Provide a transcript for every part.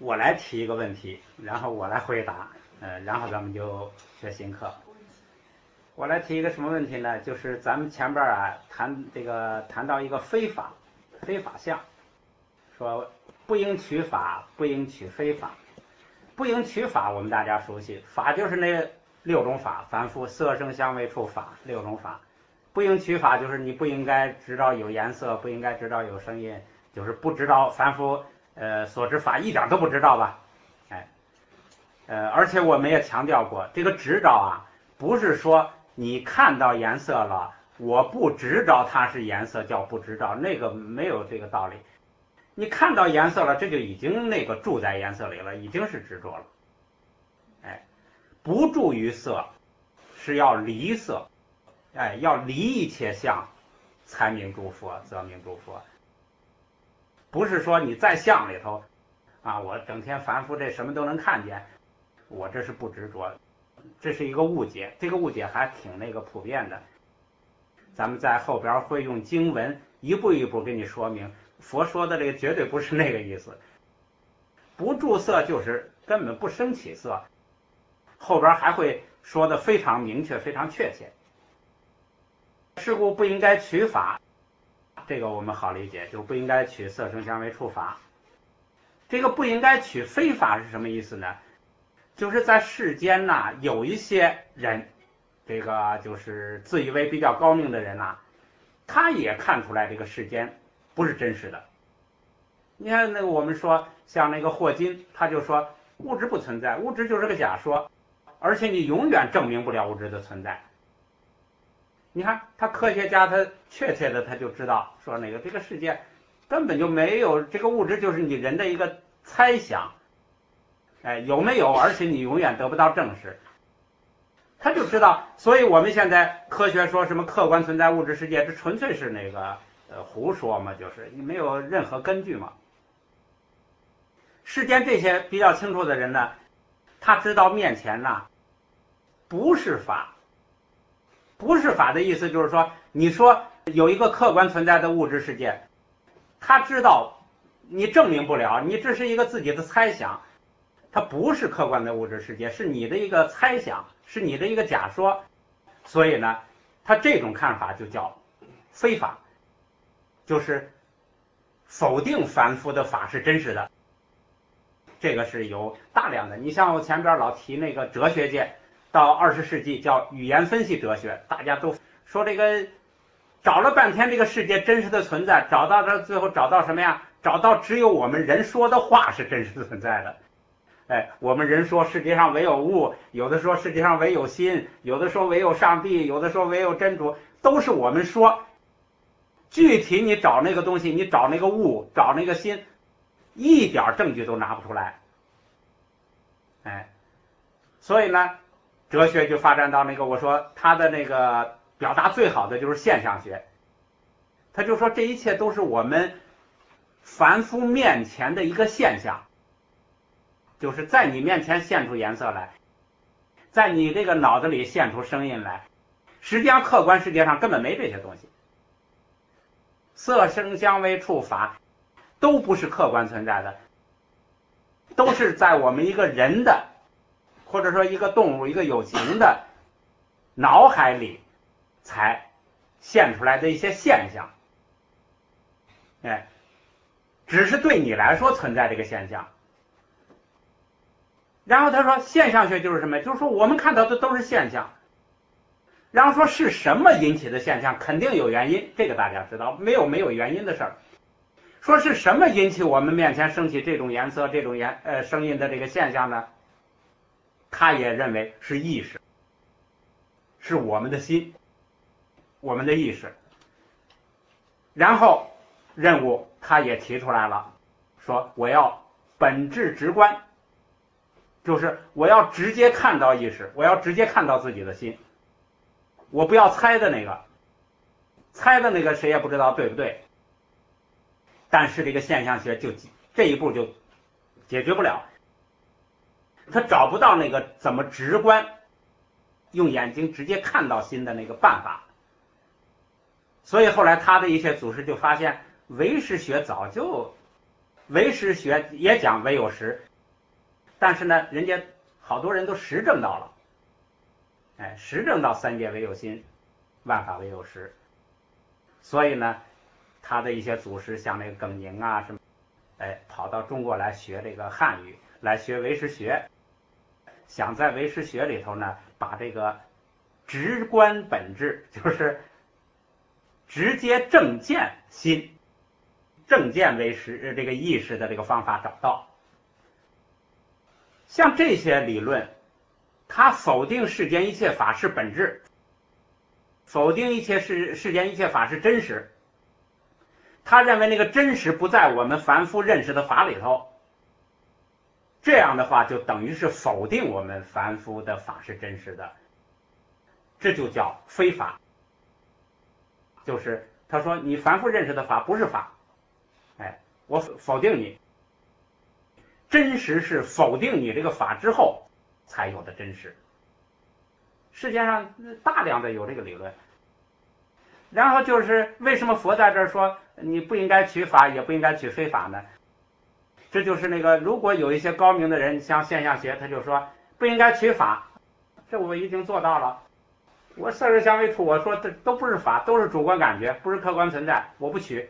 我来提一个问题，然后我来回答，然后咱们就学新课。我来提一个什么问题呢？就是咱们前边谈到一个非法相，说不应取法，不应取非法。不应取法我们大家熟悉，法就是那6种法，凡夫色声香味触法6种法。不应取法就是你不应该知道有颜色，不应该知道有声音，就是不知道凡夫所知法一点都不知道吧？而且我们也强调过，这个知道啊，不是说你看到颜色了，我不知道它是颜色叫不知道，那个没有这个道理。你看到颜色了，这就已经住在颜色里了，已经是执着了。不住于色是要离色，要离一切相，才名诸佛，则名诸佛。不是说你在相里头啊，我整天凡夫这什么都能看见，我这是不执着，这是一个误解，这个误解还挺普遍的。咱们在后边会用经文一步一步给你说明，佛说的这个绝对不是那个意思。不住色就是根本不生起色，后边还会说的非常明确，非常确切。是故不应该取法，这个我们好理解，就不应该取色声香味触法。这个不应该取非法是什么意思呢？就是在世间呢，有一些人，这个就是自以为比较高明的人呐，他也看出来这个世间不是真实的。你看我们说像霍金，他就说物质不存在，物质就是个假说，而且你永远证明不了物质的存在。你看他科学家，他确切的他就知道说这个世界根本就没有，这个物质就是你人的一个猜想，有没有，而且你永远得不到证实。他就知道，所以我们现在科学说什么客观存在物质世界，这纯粹是胡说嘛，就是你没有任何根据嘛。世间这些比较清楚的人呢，他知道面前呢不是法。不是法的意思就是说，你说有一个客观存在的物质世界，他知道你证明不了，你这是一个自己的猜想，它不是客观的物质世界，是你的一个猜想，是你的一个假说。所以呢，他这种看法就叫非法，就是否定凡夫的法是真实的。这个是有大量的，你像我前边老提哲学界，到20世纪叫语言分析哲学，大家都说找了半天这个世界真实的存在，找到最后找到什么呀？找到只有我们人说的话是真实存在的。我们人说世界上唯有物，有的说世界上唯有心，有的说唯有上帝，有的说唯有真主，都是我们说。具体你找那个东西，你找那个物，找那个心，一点证据都拿不出来。所以呢，哲学就发展到我说他的表达最好的就是现象学。他就说这一切都是我们凡夫面前的一个现象，就是在你面前现出颜色来，在你这个脑子里现出声音来，实际上客观世界上根本没这些东西。色声香味触法都不是客观存在的，都是在我们一个人的，或者说一个动物，一个有情的脑海里才现出来的一些现象。只是对你来说存在这个现象。然后他说现象学就是什么？就是说我们看到的都是现象。然后说是什么引起的现象？肯定有原因，这个大家知道，没有原因的事儿。说是什么引起我们面前升起这种颜色、这种声音的这个现象呢？他也认为是意识，是我们的心，我们的意识。然后任务他也提出来了，说我要本质直观，就是我要直接看到意识，我要直接看到自己的心，我不要猜的猜的谁也不知道对不对。但是这个现象学就这一步就解决不了，他找不到怎么直观用眼睛直接看到心的办法。所以后来他的一些祖师就发现，唯识学也讲唯有实， 但是呢，人家好多人都实证到了，实证到三界唯有心，万法唯有实。所以呢，他的一些祖师像那个耿宁啊什么，跑到中国来学这个汉语，来学唯识学，想在唯识学里头呢，把这个直观本质，就是直接正见心、正见唯识这个意识的这个方法找到。像这些理论，他否定世间一切法是本质，否定世间一切法是真实。他认为那个真实不在我们凡夫认识的法里头，这样的话就等于是否定我们凡夫的法是真实的，这就叫非法。就是他说你凡夫认识的法不是法，我否定你。真实是否定你这个法之后才有的真实。世界上大量的有这个理论。然后就是为什么佛在这儿说你不应该取法也不应该取非法呢？这就是那个如果有一些高明的人像现象学，他就说不应该取法，这我已经做到了，我色受想为处，我说这都不是法，都是主观感觉，不是客观存在，我不取。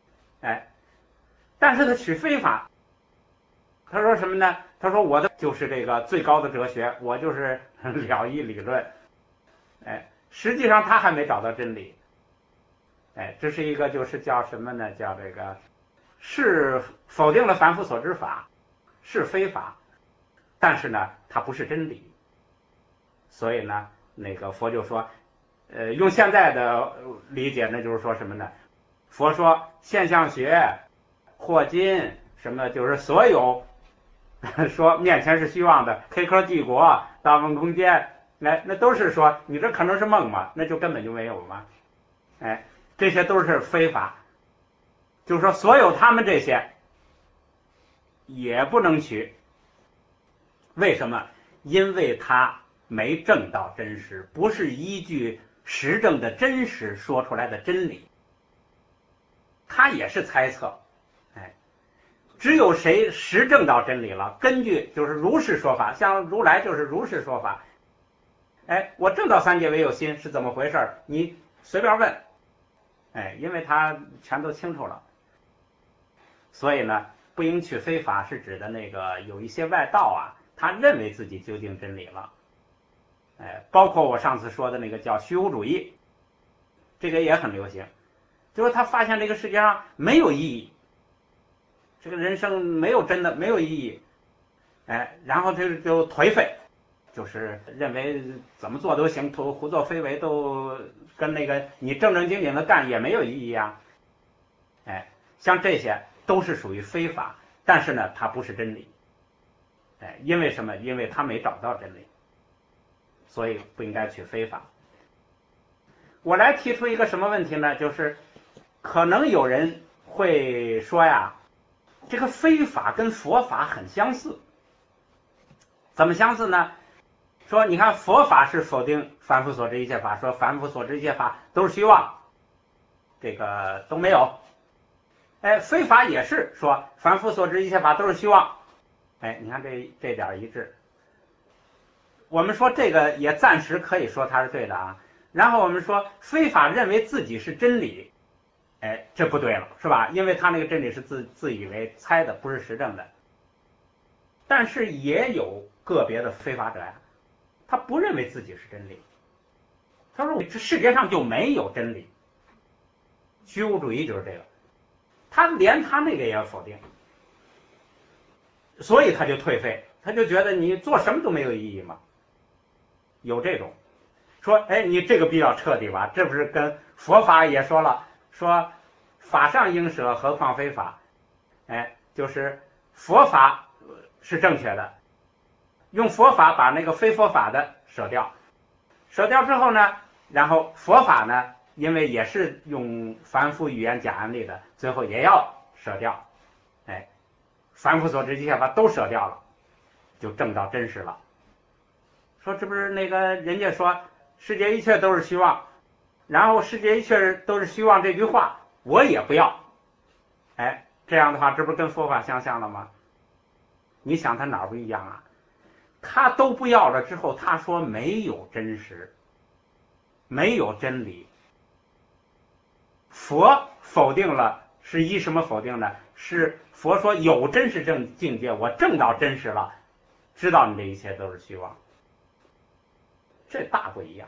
但是他取非法，他说什么呢？他说我的就是这个最高的哲学，我就是了义理论。实际上他还没找到真理。这是一个就是叫什么呢？叫这个是否定了凡夫所知法，是非法，但是呢，它不是真理。所以呢，那个佛就说，用现在的理解，那就是说什么呢？佛说现象学、霍金什么，就是所有说面前是虚妄的，黑客帝国、大梦空间，那都是说你这可能是梦嘛，那就根本就没有嘛。这些都是非法，就是说所有他们这些也不能取。为什么？因为他没证到真实，不是依据实证的真实说出来的真理，他也是猜测。只有谁实证到真理了，根据就是如是说法，像如来就是如是说法。我证到三界唯有心是怎么回事？你随便问。因为他全都清楚了。所以呢，不应取非法是指的那个有一些外道啊，他认为自己究竟真理了。包括我上次说的那个叫虚无主义，这个也很流行，就是他发现这个世界上没有意义，这个人生没有真的没有意义，然后他就颓废，就是认为怎么做都行，胡作非为都跟那个你正正经经的干也没有意义啊。像这些都是属于非法，但是呢，它不是真理。因为什么？因为他没找到真理，所以不应该取非法。我来提出一个什么问题呢？就是可能有人会说呀，这个非法跟佛法很相似。怎么相似呢？说你看佛法是否定凡夫所知一切法，说凡夫所知一切法都是虚妄，这个都没有。非法也是说凡夫所知一切法都是虚妄。你看这点一致。我们说这个也暂时可以说它是对的啊。然后我们说非法认为自己是真理，这不对了，是吧？因为他那个真理是自以为猜的，不是实证的。但是也有个别的非法者呀，他不认为自己是真理，他说这世界上就没有真理。虚无主义就是这个，他连他那个也要否定，所以他就退废，他就觉得你做什么都没有意义嘛。有这种说，你这个比较彻底吧？这不是跟佛法也说了，说法上应舍，何况非法？就是佛法是正确的，用佛法把那个非佛法的舍掉，舍掉之后呢，然后佛法呢，因为也是用凡夫语言讲案例的，最后也要舍掉。凡夫所知一切法都舍掉了，就证到真实了。说这不是那个人家说世界一切都是虚妄，然后世界一切都是虚妄这句话我也不要。这样的话这不是跟佛法相像了吗？ 你想他哪儿不一样啊？他都不要了之后，他说没有真实，没有真理。佛否定了，是依什么否定呢？是佛说有真实境界，我证到真实了，知道你这一切都是虚妄，这大不一样。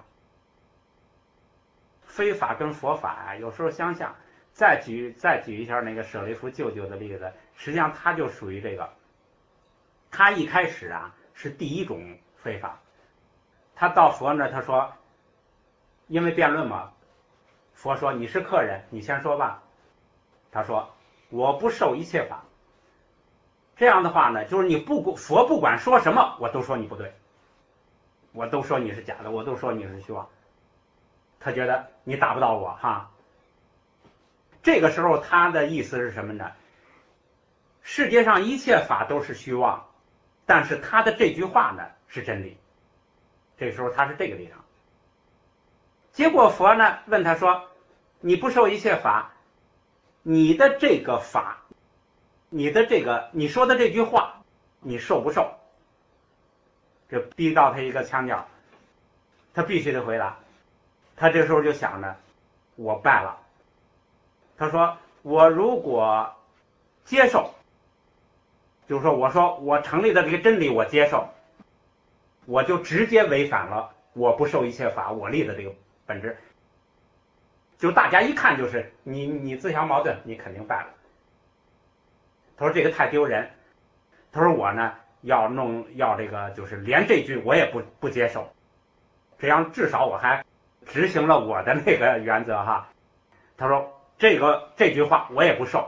非法跟佛法啊，有时候相像。再举一下那个舍利弗舅舅的例子，实际上他就属于这个。他一开始啊是第一种非法，他到佛那他说，因为辩论嘛，佛说你是客人，你先说吧。他说我不受一切法。这样的话呢，就是佛不管说什么，我都说你不对，我都说你是假的，我都说你是虚妄。他觉得你打不到我哈。这个时候他的意思是什么呢？世界上一切法都是虚妄，但是他的这句话呢是真理。这时候他是这个立场。结果佛呢问他说，你不受一切法，你的这个法，你说的这句话，你受不受？这逼到他一个腔调，他必须得回答。他这时候就想着，我败了。他说我如果接受，就是说我成立的这个真理我接受，我就直接违反了我不受一切法我立的这个本质。就大家一看就是你自相矛盾，你肯定败了。他说这个太丢人。他说我呢要这个，就是连这句我也不接受，这样至少我还执行了我的那个原则哈。他说这句话我也不受。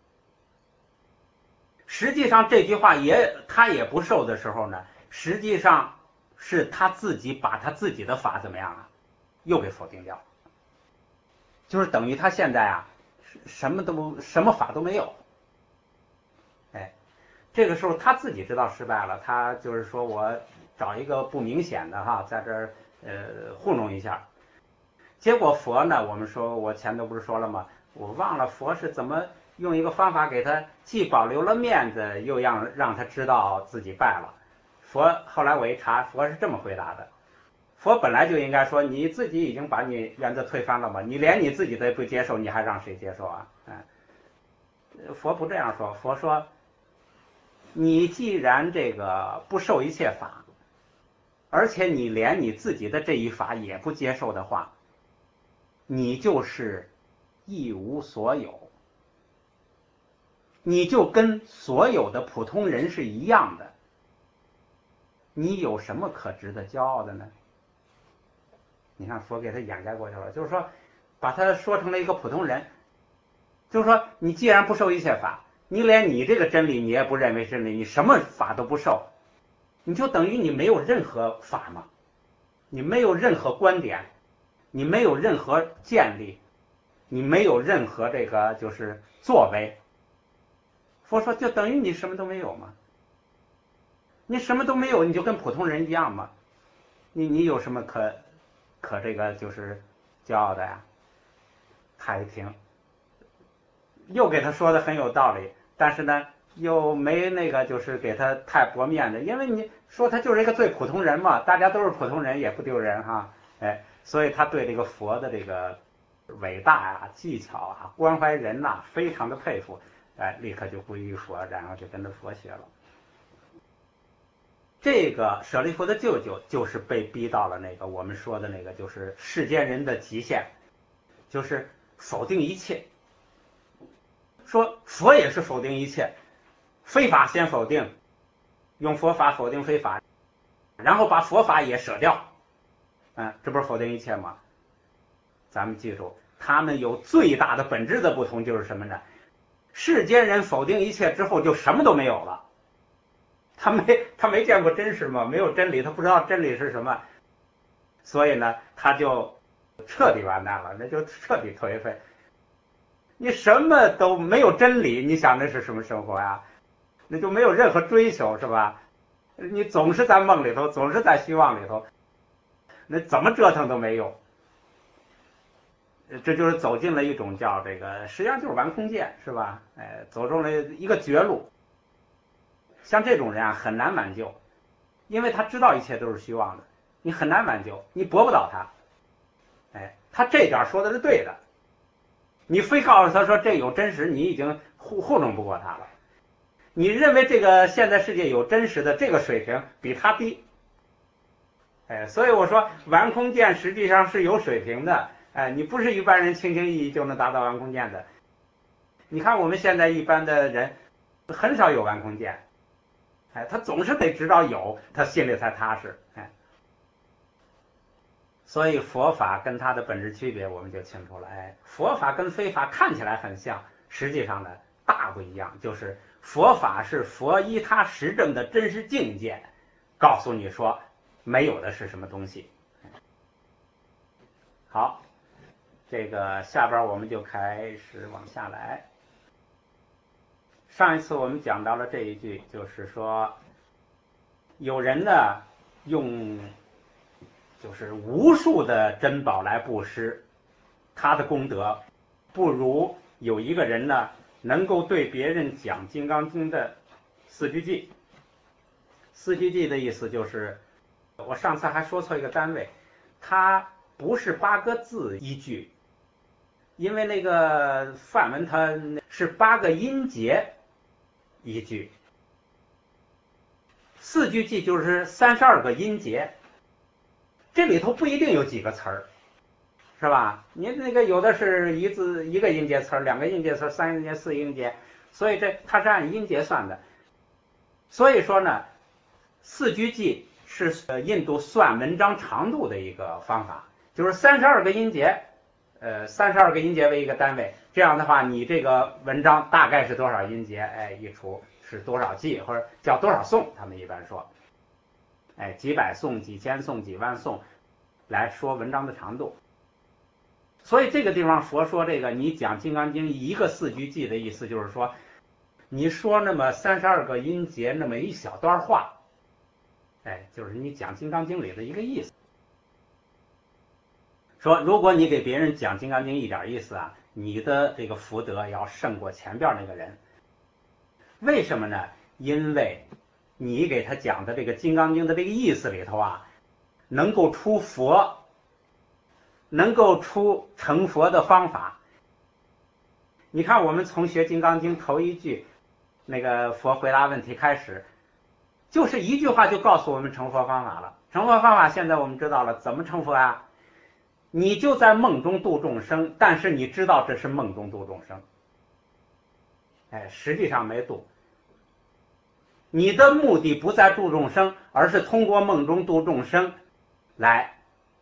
实际上这句话他也不受的时候呢，实际上是他自己把他自己的法怎么样啊，又给否定掉，就是等于他现在啊什么法都没有。哎，这个时候他自己知道失败了，他就是说我找一个不明显的哈，在这儿糊弄一下。结果佛呢，我前头不是说了吗？我忘了佛是怎么用一个方法给他既保留了面子，又让他知道自己败了。佛后来我一查，佛是这么回答的：佛本来就应该说，你自己已经把你原则推翻了嘛，你连你自己都不接受，你还让谁接受啊？佛不这样说，佛说，你既然这个不受一切法，而且你连你自己的这一法也不接受的话，你就是一无所有，你就跟所有的普通人是一样的，你有什么可值得骄傲的呢？你看佛给他掩盖过去了，就是说把他说成了一个普通人。就是说你既然不受一切法，你连你这个真理你也不认为真理，你什么法都不受，你就等于你没有任何法嘛，你没有任何观点，你没有任何建立，你没有任何这个就是作为。佛说就等于你什么都没有嘛，你什么都没有，你就跟普通人一样嘛，你有什么可这个就是骄傲的呀？他一听，又给他说的很有道理，但是呢又没那个就是给他太薄面子，因为你说他就是一个最普通人嘛，大家都是普通人也不丢人哈。所以他对这个佛的这个伟大啊、技巧啊、关怀人呐、非常的佩服，立刻就皈依佛，然后就跟着佛学了。这个舍利弗的舅舅就是被逼到了那个我们说的那个就是世间人的极限，就是否定一切。说佛也是否定一切，非法先否定，用佛法否定非法，然后把佛法也舍掉，这不是否定一切吗？咱们记住，他们有最大的本质的不同就是什么呢？世间人否定一切之后就什么都没有了，他没见过真实嘛，没有真理，他不知道真理是什么，所以呢他就彻底完蛋了，那就彻底颓废。你什么都没有真理，你想那是什么生活呀？那就没有任何追求，是吧？你总是在梦里头，总是在虚妄里头，那怎么折腾都没用。这就是走进了一种叫这个，实际上就是玩空间，是吧？走中了一个绝路。 像这种人啊，很难挽救，因为他知道一切都是虚妄的，你很难挽救，你驳不倒他。他这点说的是对的，你非告诉他说这有真实，你已经糊弄不过他了。你认为这个现在世界有真实的这个水平比他低，所以我说玩空间实际上是有水平的，你不是一般人轻轻易易就能达到玩空间的。你看我们现在一般的人很少有玩空间，他总是得知道有，他心里才踏实，所以佛法跟它的本质区别我们就清楚了。佛法跟非法看起来很像，实际上呢大不一样，就是佛法是佛依他实证的真实境界，告诉你说没有的是什么东西。好，这个下边我们就开始往下来。上一次我们讲到了这一句，就是说有人呢用就是无数的珍宝来布施，他的功德不如有一个人呢能够对别人讲《金刚经》的四句偈。四句偈的意思就是，我上次还说错一个单位，它不是8个字一句，因为那个梵文它是8个音节一句，四句偈就是32个音节，这里头不一定有几个词儿，是吧？你那个有的是一个音节词儿，2个音节词儿，3个音节、4个音节，所以它是按音节算的。所以说呢，四句偈是印度算文章长度的一个方法，就是32个音节，32个音节为一个单位，这样的话你这个文章大概是多少音节，一除是多少偈，或者叫多少颂，他们一般说，几百颂、几千颂、几万颂来说文章的长度。所以这个地方佛说这个你讲《金刚经》一个四句偈的意思就是说，你说那么32个音节那么一小段话，就是你讲《金刚经》里的一个意思。说如果你给别人讲《金刚经》一点意思啊，你的这个福德要胜过前边那个人。为什么呢？因为你给他讲的这个《金刚经》的这个意思里头啊，能够出佛，能够出成佛的方法。你看我们从学《金刚经》头一句那个佛回答问题开始，就是一句话就告诉我们成佛方法了。成佛方法现在我们知道了，怎么成佛啊？你就在梦中度众生，但是你知道这是梦中度众生，实际上没度。你的目的不在度众生，而是通过梦中度众生来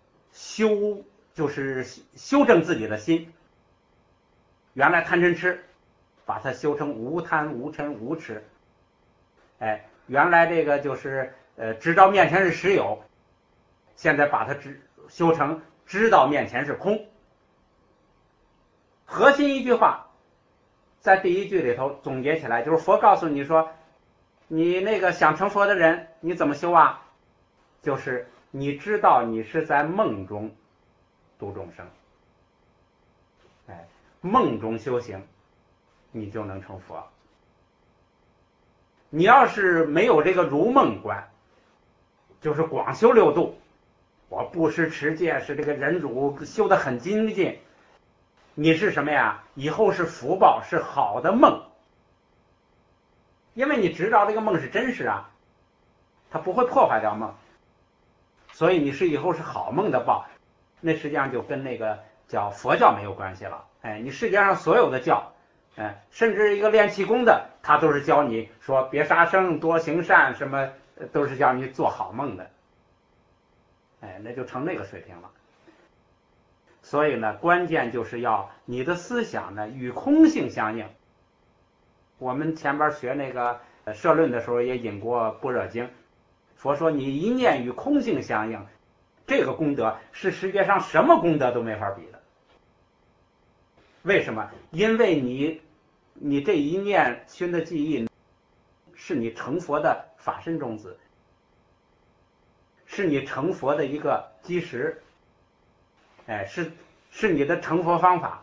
就是修正自己的心。原来贪嗔痴，把它修成无贪无嗔无痴。原来这个就是知道面前是实有，现在把它修成知道面前是空。核心一句话在第一句里头总结起来，就是佛告诉你说，你那个想成佛的人你怎么修啊？就是你知道你是在梦中度众生，梦中修行你就能成佛。你要是没有这个如梦观，就是广修六度，我布施持戒是这个忍辱修得很精进，你是什么呀？以后是福报，是好的梦，因为你知道这个梦是真实啊，它不会破坏掉梦，所以你是以后是好梦的报。那实际上就跟那个叫佛教没有关系了。你世界上所有的教，甚至一个练气功的，他都是教你说别杀生多行善，什么都是教你做好梦的，那就成那个水平了。所以呢，关键就是要你的思想呢与空性相应。我们前边学那个社论的时候也引过般若经，佛说你一念与空性相应，这个功德是世界上什么功德都没法比的。为什么？因为你这一念熏的记忆是你成佛的法身种子，是你成佛的一个基石，是你的成佛方法。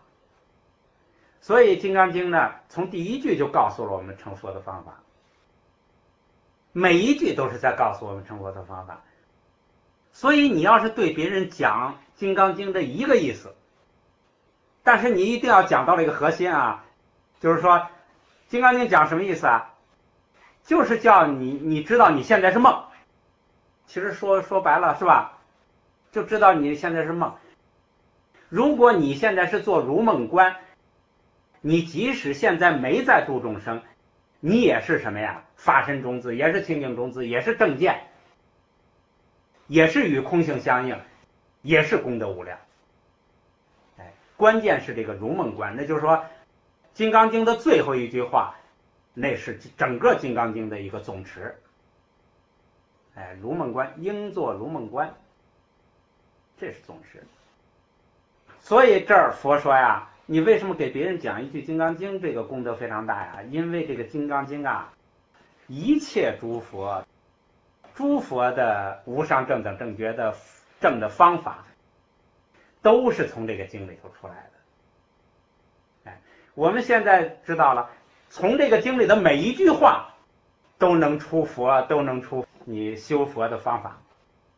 所以《金刚经》呢，从第一句就告诉了我们成佛的方法。 每一句都是在告诉我们成佛的方法。所以你要是对别人讲《金刚经》这一个意思，但是你一定要讲到了一个核心啊，就是说《金刚经》讲什么意思啊？就是叫你知道你现在是梦。其实说白了是吧？就知道你现在是梦。如果你现在是做如梦观，你即使现在没在度众生，你也是什么呀？法身中资，也是清净中资，也是正见，也是与空性相应，也是功德无量。关键是这个如梦观，那就是说《金刚经》的最后一句话，那是整个《金刚经》的一个总持。如梦观，应作如梦观，这是总持。所以这儿佛说呀，你为什么给别人讲一句《金刚经》，这个功德非常大呀？因为这个《金刚经》啊，一切诸佛的无上正等正觉的正的方法，都是从这个经里头出来的。我们现在知道了，从这个经里的每一句话都能出佛，都能出你修佛的方法。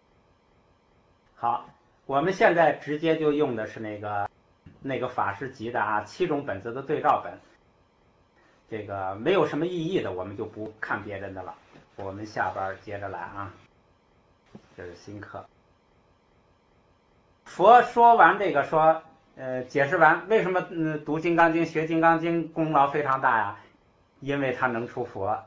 好，我们现在直接就用的是那个法师集的7种本子的对照本，这个没有什么意义的，我们就不看别人的了。我们下边接着来啊，这是新课。佛说完这个解释完为什么读《金刚经》学《金刚经》功劳非常大呀？因为它能出佛。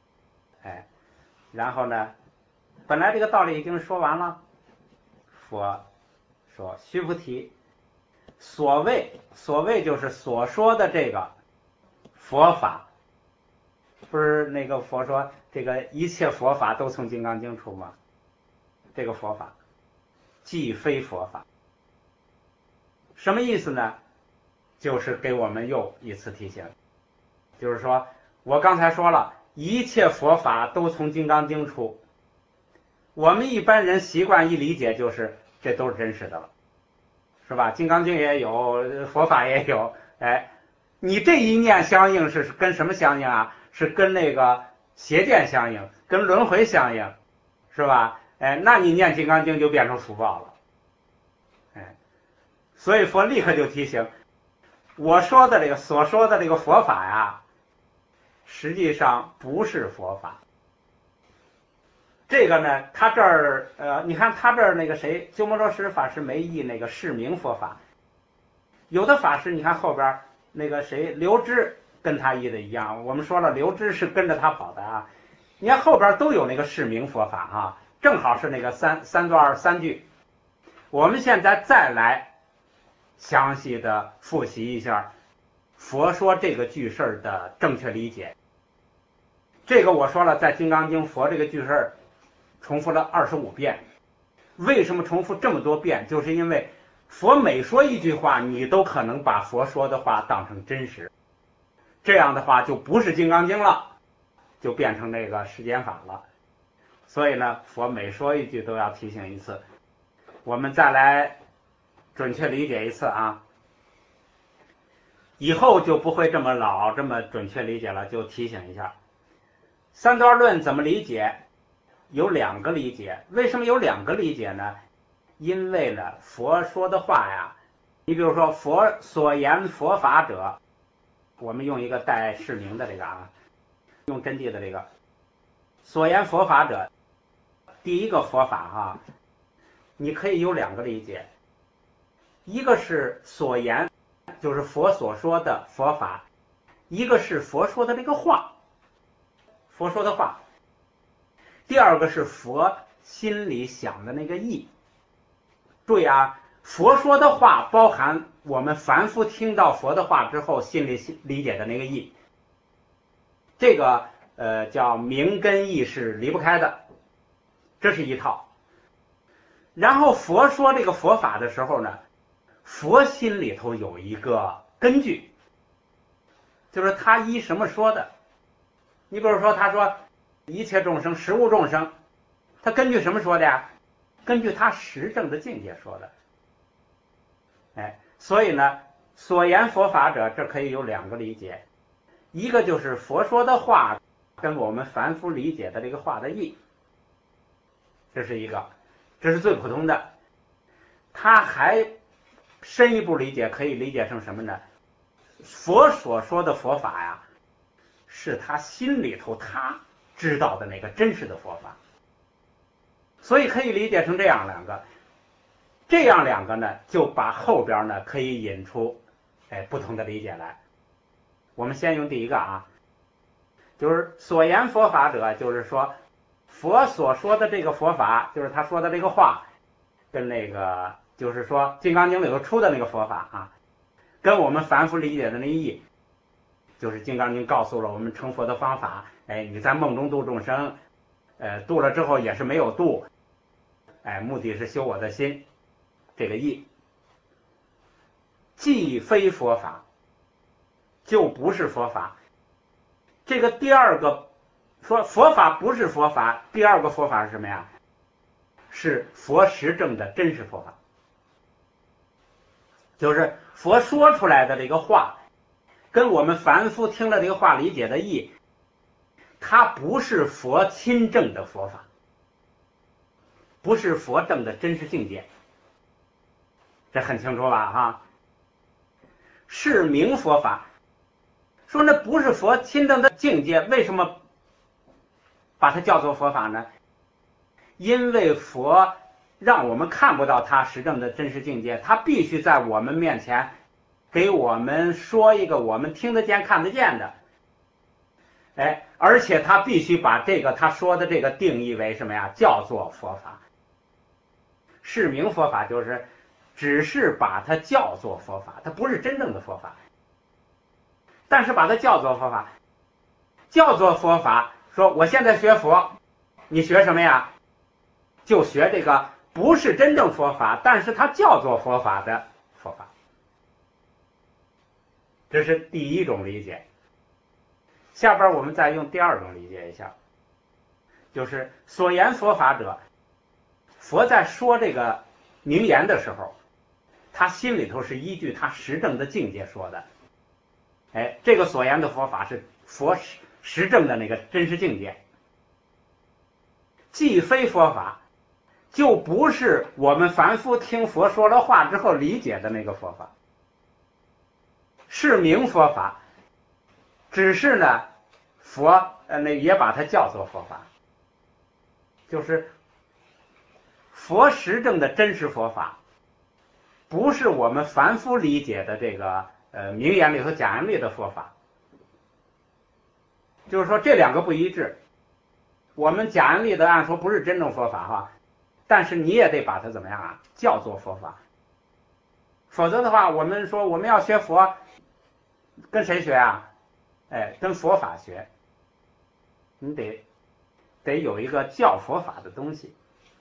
然后呢，本来这个道理已经说完了，佛说须菩提，所谓就是所说的这个佛法，不是那个佛说这个一切佛法都从《金刚经》出吗？这个佛法既非佛法，什么意思呢？就是给我们又一次提醒，就是说我刚才说了，一切佛法都从《金刚经》出，我们一般人习惯一理解就是这都是真实的了，是吧？《金刚经》也有，佛法也有，你这一念相应是跟什么相应啊？是跟那个邪见相应，跟轮回相应，是吧？那你念《金刚经》就变成福报了。所以佛立刻就提醒，我说的所说的这个佛法呀，实际上不是佛法。这个呢，他这儿你看他这儿那个谁，鸠摩罗什法师没译那个释名佛法，有的法师你看后边那个谁刘支跟他译的一样，我们说了刘支是跟着他跑的啊，你看后边都有那个释名佛法啊，正好是那个三段3句。我们现在再来详细的复习一下佛说这个句式的正确理解。这个我说了，在《金刚经》佛这个句式重复了25遍。为什么重复这么多遍？就是因为佛每说一句话，你都可能把佛说的话当成真实，这样的话就不是《金刚经》了，就变成那个世间法了。所以呢，佛每说一句都要提醒一次。我们再来准确理解一次啊，以后就不会这么准确理解了，就提醒一下。三段论怎么理解？有2个理解。为什么有2个理解呢？因为呢，佛说的话呀，你比如说佛所言佛法者，我们用一个带释名的这个用真谛的这个所言佛法者，第一个佛法你可以有2个理解。一个是所言，就是佛所说的佛法；一个是佛说的这个话，佛说的话。第二个是佛心里想的那个意。注意佛说的话包含我们凡夫听到佛的话之后心里理解的那个意，这个叫名跟意是离不开的，这是一套。然后佛说这个佛法的时候呢，佛心里头有一个根据，就是他依什么说的。你比如说他说一切众生实无众生，他根据什么说的呀？根据他实证的境界说的。所以呢，所言佛法者，这可以有2个理解。一个就是佛说的话跟我们凡夫理解的这个话的义，这是一个，这是最普通的。他还深一步理解，可以理解成什么呢？佛所说的佛法呀，是他心里头他知道的那个真实的佛法，所以可以理解成这样两个。这样两个呢，就把后边呢可以引出不同的理解来。我们先用第一个啊，就是所言佛法者，就是说佛所说的这个佛法，就是他说的这个话，跟那个就是说《金刚经》里头出的那个佛法啊，跟我们凡夫理解的那义，就是《金刚经》告诉了我们成佛的方法。你在梦中度众生，度了之后也是没有度，目的是修我的心，这个义既非佛法，就不是佛法。这个第二个说佛法不是佛法，第二个佛法是什么呀？是佛实证的真实佛法，就是佛说出来的这个话，跟我们凡夫听了这个话理解的义，它不是佛亲证的佛法，不是佛证的真实境界，这很清楚吧？哈，是名佛法。说那不是佛亲证的境界，为什么把它叫做佛法呢？因为佛让我们看不到他实证的真实境界，他必须在我们面前给我们说一个我们听得见看得见的，而且他必须把这个他说的这个定义为什么呀？叫做佛法。是名佛法就是只是把它叫做佛法，它不是真正的佛法，但是把它叫做佛法。叫做佛法，说我现在学佛，你学什么呀？就学这个不是真正佛法，但是它叫做佛法的佛法。这是第一种理解。下边我们再用第二种理解一下，就是所言佛法者，佛在说这个名言的时候，他心里头是依据他实证的境界说的。这个所言的佛法是佛实证的那个真实境界，既非佛法，就不是我们凡夫听佛说了话之后理解的那个佛法，是名佛法，只是呢佛也把它叫做佛法，就是佛实证的真实佛法，不是我们凡夫理解的这个名言里和讲言里的佛法。就是说这两个不一致，我们讲言里的按说不是真正佛法哈，但是你也得把它怎么样啊？叫做佛法。否则的话，我们说我们要学佛，跟谁学啊？跟佛法学。你得有一个叫佛法的东西。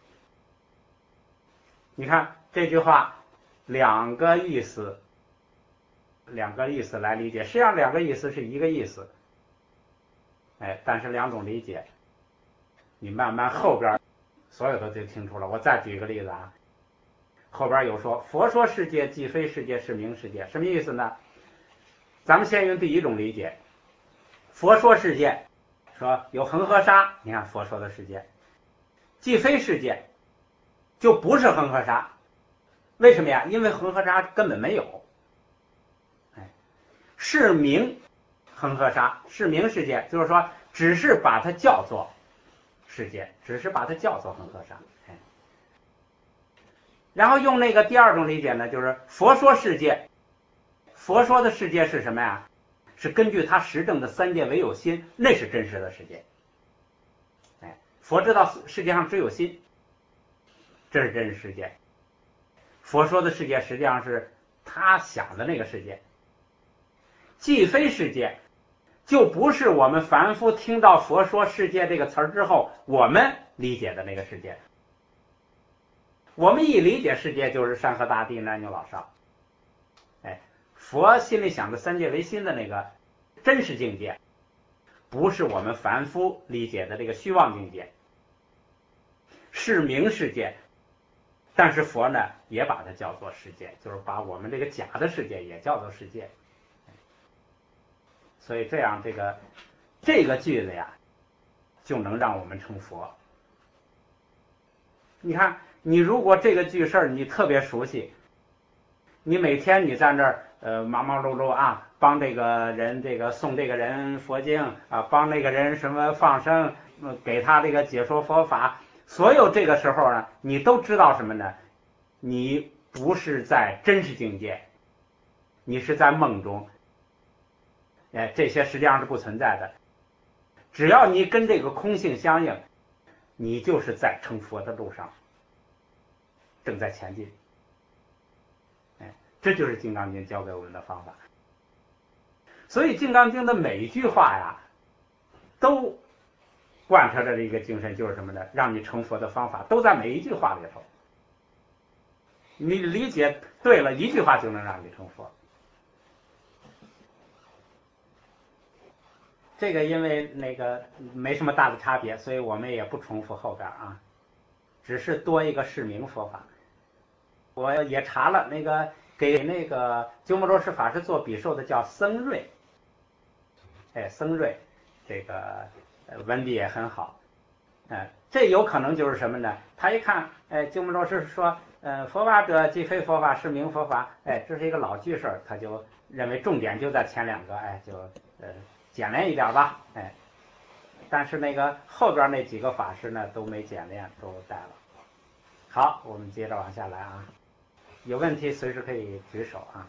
你看这句话两个意思来理解，实际上两个意思是一个意思，但是两种理解，你慢慢后边所有的就清楚了。我再举一个例子啊，后边有说佛说世界既非世界是名世界，什么意思呢？咱们先用第一种理解，佛说世界，说有恒河沙，你看佛说的世界，既非世界，就不是恒河沙。为什么呀？因为恒河沙根本没有。是名恒河沙，是名世界，就是说只是把它叫做世界，只是把它叫做恒河沙。然后用那个第二种理解呢，就是佛说世界，佛说的世界是什么呀？是根据他实证的三界唯有心，那是真实的世界。佛知道世界上只有心，这是真实世界。佛说的世界实际上是他想的那个世界。既非世界，就不是我们凡夫听到佛说世界这个词儿之后我们理解的那个世界。我们一理解世界就是山河大地男女老少，佛心里想的三界唯心的那个真实境界，不是我们凡夫理解的这个虚妄境界，是名世界。但是佛呢也把它叫做世界，就是把我们这个假的世界也叫做世界。所以这样这个句子呀， 就能让我们成佛。你看，你如果这个句事儿你特别熟悉，你每天你在那儿忙忙碌碌啊，帮这个人送这个人佛经啊，帮那个人什么放生，给他这个解说佛法，所有这个时候呢，你都知道什么呢？你不是在真实境界，你是在梦中。这些实际上是不存在的。只要你跟这个空性相应，你就是在成佛的路上，正在前进。这就是《金刚经》教给我们的方法。所以《金刚经》的每一句话呀，都贯彻着这个精神，就是什么呢？让你成佛的方法都在每一句话里头。你理解对了，一句话就能让你成佛。这个因为那个没什么大的差别，所以我们也不重复后边啊，只是多一个释名佛法。我也查了，那个给那个鸠摩罗什法师做比受的叫僧瑞，僧瑞，这个文笔也很好。这有可能就是什么呢？他一看，鸠摩罗什说，佛法者即非佛法，是名佛法，这是一个老句式，他就认为重点就在前两个，就简练一点吧，但是那个后边那几个法师呢都没简练，都带了。好，我们接着往下来啊，有问题随时可以举手啊。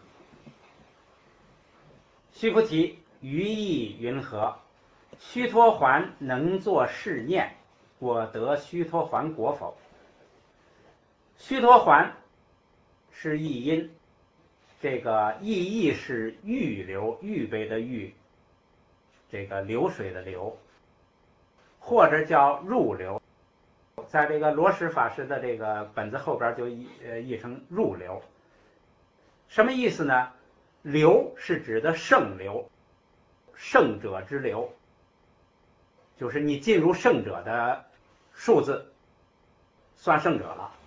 须菩提，于意云何？须陀洹能作是念，我得须陀洹果否？须陀洹是译音，这个意义是预流，预备的预，这个流水的流，或者叫入流，在这个罗什法师的这个本子后边就译成入流。什么意思呢？流是指的圣流，圣者之流，就是你进入圣者的数字，算圣者了。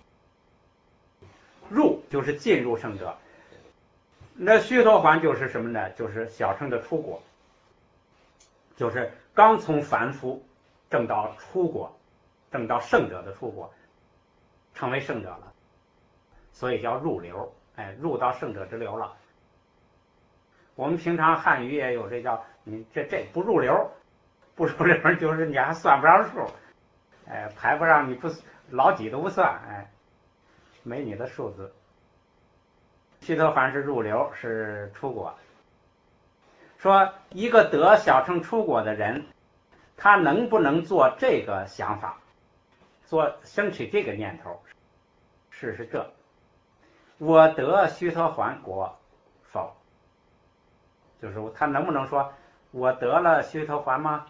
入就是进入圣者。那须陀洹就是什么呢？就是小乘的出果，就是刚从凡夫证到出果，证到圣者的出果，成为圣者了，所以叫入流，入到圣者之流了。我们平常汉语也有这叫你这不入流，不入流就是你还算不上数，排不上，你不老几都不算，没你的数字。须陀洹是入流，是出果。说一个得小乘出果的人，他能不能做这个想法，升起这个念头？是这，我得须陀洹果否？就是他能不能说我得了须陀洹吗？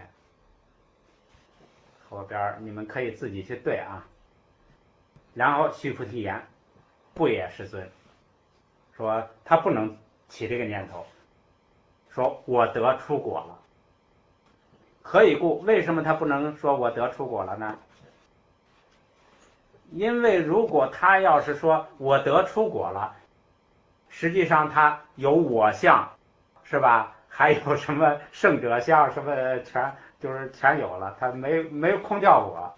后边你们可以自己去对啊。然后须菩提言，不也世尊，说他不能起这个念头，说我得出果了。何以故？为什么他不能说我得出果了呢？因为如果他要是说我得出果了，实际上他有我相，是吧？还有什么圣者相，什么全有了，他没有空掉我。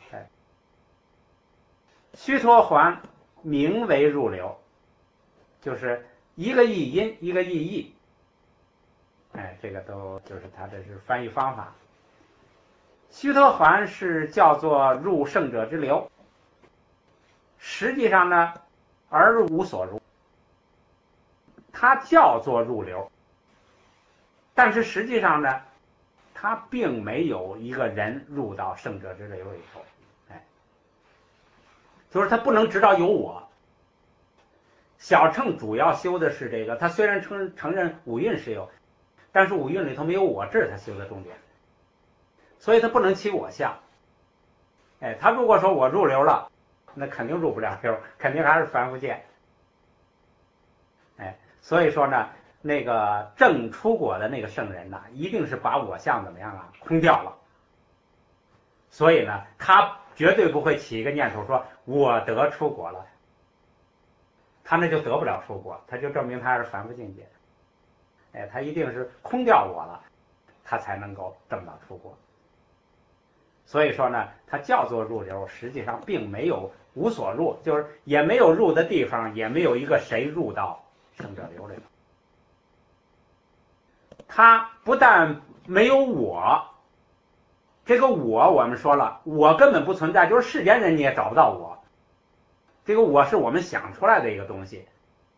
须陀洹名为入流，就是一个译音，一个译义。这个都就是他这是翻译方法。须陀洹是叫做入圣者之流，实际上呢，而入无所入，它叫做入流，但是实际上呢，它并没有一个人入到圣者之流里头，就是他不能知道有我。小乘主要修的是这个，他虽然承认五蕴是有，但是五蕴里头没有我，这是他修的重点，所以他不能起我相。他如果说我入流了，那肯定入不了流，肯定还是凡夫见。所以说呢，那个正出果的那个圣人呐，一定是把我相怎么样啊，空掉了。所以呢，他绝对不会起一个念头说我得出果了，他那就得不了出果，他就证明他是凡夫境界。他一定是空掉我了，他才能够证到出果。 所以说呢，它叫做入流，实际上并没有无所入，就是也没有入的地方，也没有一个谁入到圣者流里头。它不但没有我，这个我们说了，我根本不存在，就是世间人你也找不到我。这个我是我们想出来的一个东西。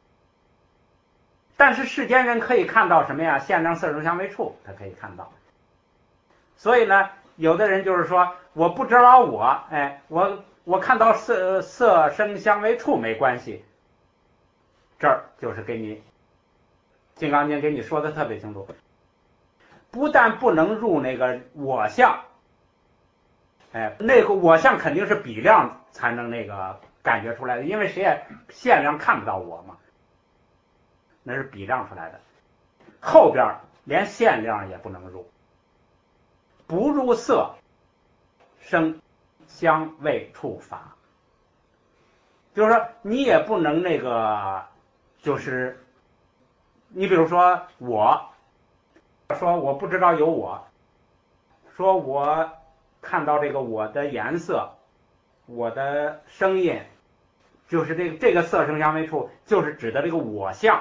但是世间人可以看到什么呀？现量色声香味触，他可以看到。所以呢，有的人就是说，我不知道我，我看到色声香味触没关系。这儿就是给你《金刚经》给你说的特别清楚，不但不能入那个我相，那个我相肯定是比量才能那个感觉出来的，因为谁也限量看不到我嘛，那是比量出来的。后边连限量也不能入，不入色声香味触法，就是说你也不能那个，就是你比如说我说我不知道有我，说我看到这个我的颜色，我的声音，就是这个色声香味触，就是指的这个我相。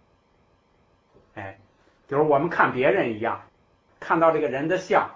就是我们看别人一样，看到这个人的相，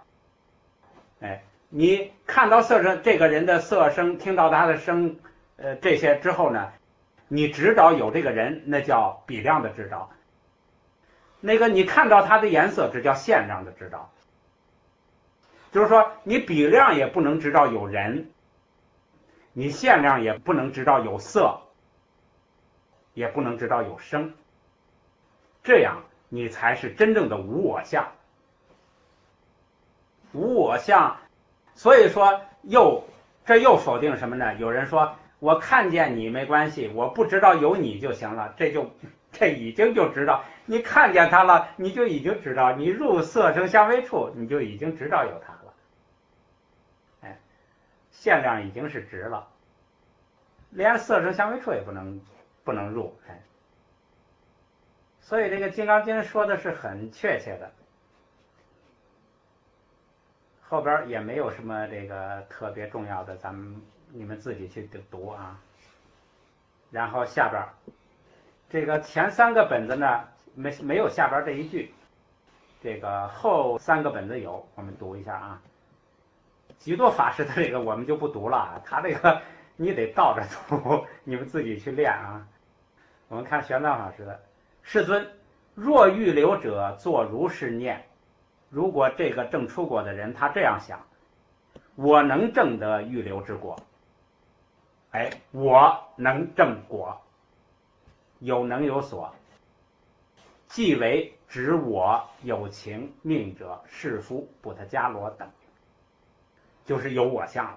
你看到色声这个人的色声，听到他的声，这些之后呢，你知道有这个人，那叫比量的知道。那个你看到他的颜色，这叫限量的知道。就是说，你比量也不能知道有人，你限量也不能知道有色，也不能知道有声，这样你才是真正的无我相。无我相，所以说这又否定什么呢？有人说我看见你没关系，我不知道有你就行了，这已经就知道，你看见他了，你就已经知道，你入色声香味触，你就已经知道有他了。限量已经是值了，连色声香味触也不能入。所以这个《金刚经》说的是很确切的，后边也没有什么这个特别重要的，你们自己去读啊。然后下边这个前3个本子呢没有下边这一句，这个后3个本子有，我们读一下啊。极多法师的这个我们就不读了，他这个你得倒着读，你们自己去练啊。我们看玄奘法师的，世尊，若欲流者作如是念，如果这个正出果的人他这样想，我能证得欲流之果，我能证果，有能有所，即为指我有情命者士夫布特伽罗等，就是有我相了。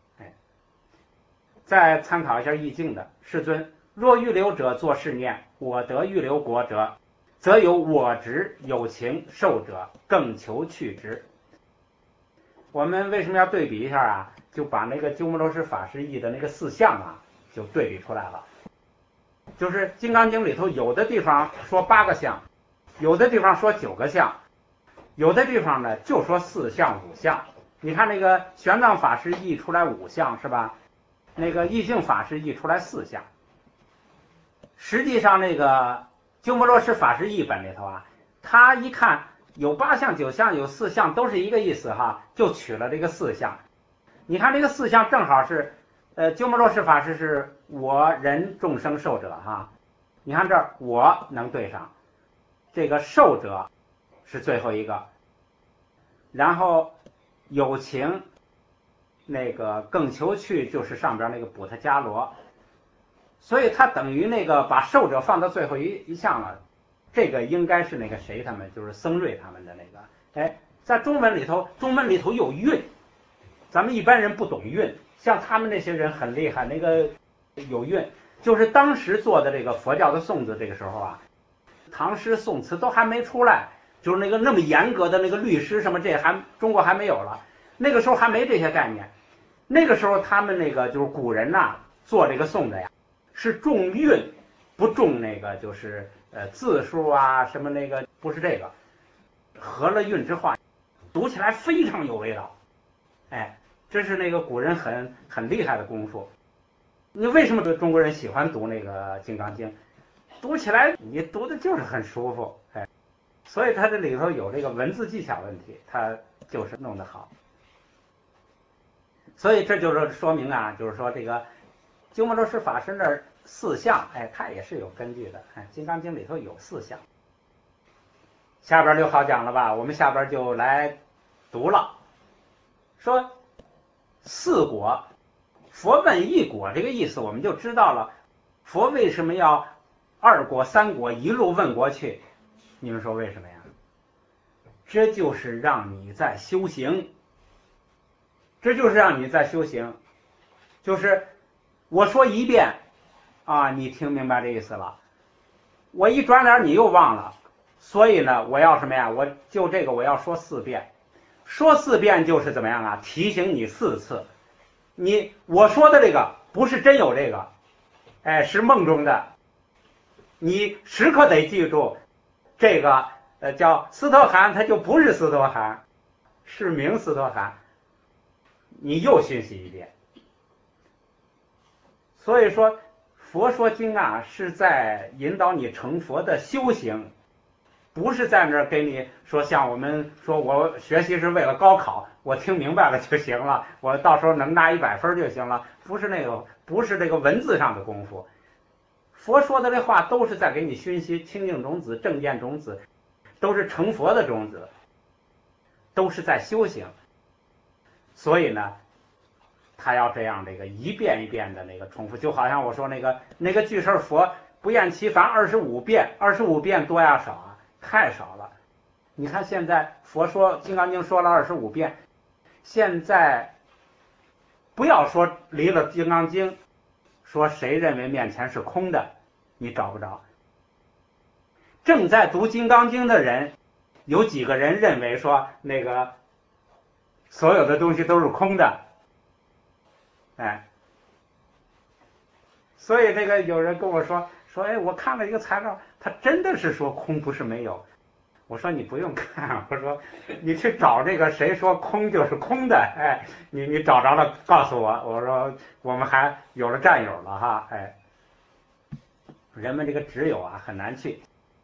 再参考一下易经的，世尊，若欲流者作是念，我得欲流果者，则有我执有情受者，更求去之。我们为什么要对比一下啊？就把那个鸠摩罗什法师译的那个4相啊，就对比出来了。就是《金刚经》里头有的地方说8个相，有的地方说9个相，有的地方呢就说4相5相。你看那个玄奘法师译出来5相是吧？那个易净法师译出来4相。实际上那个鸠摩罗什法师译本里头啊，他一看有8相9相有4相都是一个意思哈，就取了这个4相。你看这个4相正好是鸠摩罗什法师是我人众生受者哈，你看这儿我能对上，这个受者是最后一个，然后有情那个更求去就是上边那个补特伽罗，所以他等于那个把受者放到最后一项了。这个应该是那个谁他们，就是僧瑞他们的那个。在中文里头有韵，咱们一般人不懂韵，像他们那些人很厉害，那个有韵，就是当时做的这个佛教的颂字，这个时候啊，唐诗宋词都还没出来，就是那个那么严格的那个律诗什么，这中国还没有了，那个时候还没这些概念。那个时候他们那个就是古人呐，做这个颂的呀，是重韵，不重那个就是字数啊什么那个，不是这个，合了韵之后读起来非常有味道。 这是那个古人很厉害的功夫。你为什么中国人喜欢读那个《金刚经》？读起来你读的就是很舒服，哎，所以它这里头有这个文字技巧问题，它就是弄得好。所以这就是说明啊，就是说这个鸠摩罗什法师那4项，哎，它也是有根据的。哎，《金刚经》里头有4项。下边就好讲了吧？我们下边就来读了，说4果，佛问1果，这个意思我们就知道了。佛为什么要2果、3果一路问过去？你们说为什么呀？这就是让你在修行，这就是让你在修行。就是我说1遍啊，你听明白这意思了。我一转脸你又忘了，所以呢，我要什么呀？我就这个我要说4遍，说4遍就是怎么样啊？提醒你4次。我说的这个不是真有这个，哎，是梦中的。你时刻得记住，这个叫斯陀含，它就不是斯陀含，是名斯陀含。你又熏习1遍。所以说，佛说经啊，是在引导你成佛的修行，不是在那儿给你说像我们说我学习是为了高考，我听明白了就行了，我到时候能拿100分就行了，不是那个，不是这个文字上的功夫。佛说的这话都是在给你熏习清净种子、正见种子，都是成佛的种子，都是在修行。所以呢，他要这样这个1遍1遍的那个重复，就好像我说那个句式佛不厌其烦25遍，25遍多呀少啊？太少了。你看现在佛说《金刚经》说了25遍，现在不要说离了《金刚经》，说谁认为面前是空的，你找不着。正在读《金刚经》的人，有几个人认为说那个所有的东西都是空的？哎，所以这个有人跟我说，哎，我看了一个材料，他真的是说空不是没有。我说你不用看，我说你去找这个谁说空就是空的，哎，你找着了告诉我。我说我们还有了战友了哈，哎，人们这个执有啊很难去。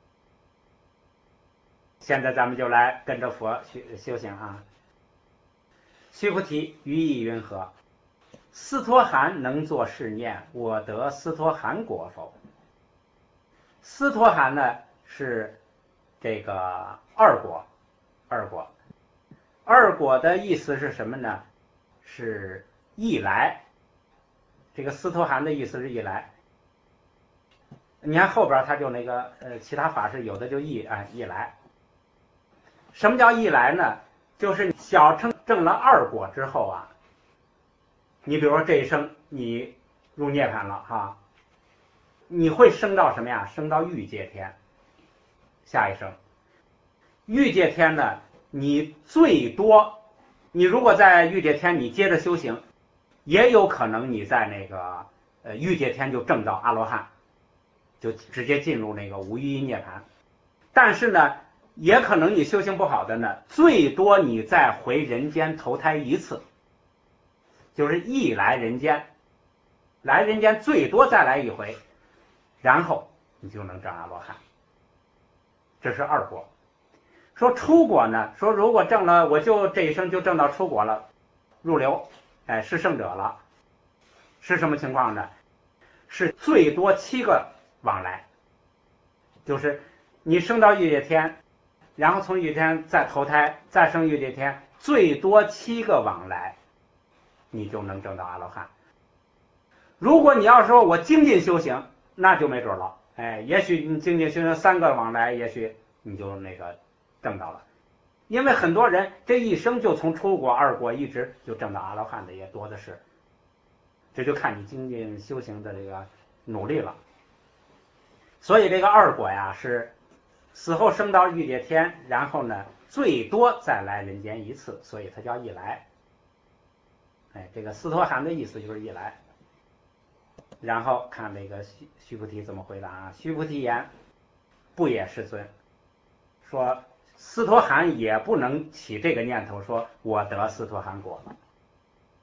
现在咱们就来跟着佛修行啊。须菩提，于意云何？斯陀含能作是念，我得斯陀含果否？斯陀含呢是这个2果，2果的意思是什么呢？是一来。这个斯陀含的意思是一来。你看后边他就那个其他法师有的就一来。什么叫一来呢？就是小乘证了2果之后啊，你比如说这一生你入涅槃了哈，你会升到什么呀？升到欲界天。下一生欲界天呢，你最多，你如果在欲界天你接着修行，也有可能你在那个欲界天就证到阿罗汉，就直接进入那个无余涅槃。但是呢，也可能你修行不好的呢，最多你再回人间投胎1次，就是一来人间，来人间最多再来1回，然后你就能证阿罗汉。这是2果。说出果呢，说如果证了，我就这一生就证到出果了，入流，哎，是圣者了。是什么情况呢？是最多7个往来，就是你升到欲界天，然后从欲界天再投胎，再升欲界天，最多7个往来，你就能证到阿罗汉。如果你要说我精进修行，那就没准了，哎，也许你精进修行3个往来，也许你就那个证到了。因为很多人这一生就从出果2果一直就证到阿罗汉的也多的是，这就看你精进修行的这个努力了。所以这个2果呀，是死后升到欲界天，然后呢最多再来人间1次，所以它叫一来。哎，这个斯陀含的意思就是一来。然后看这个须菩提怎么回答啊？须菩提言：不也，世尊。说斯陀含也不能起这个念头，说我得斯陀含果了。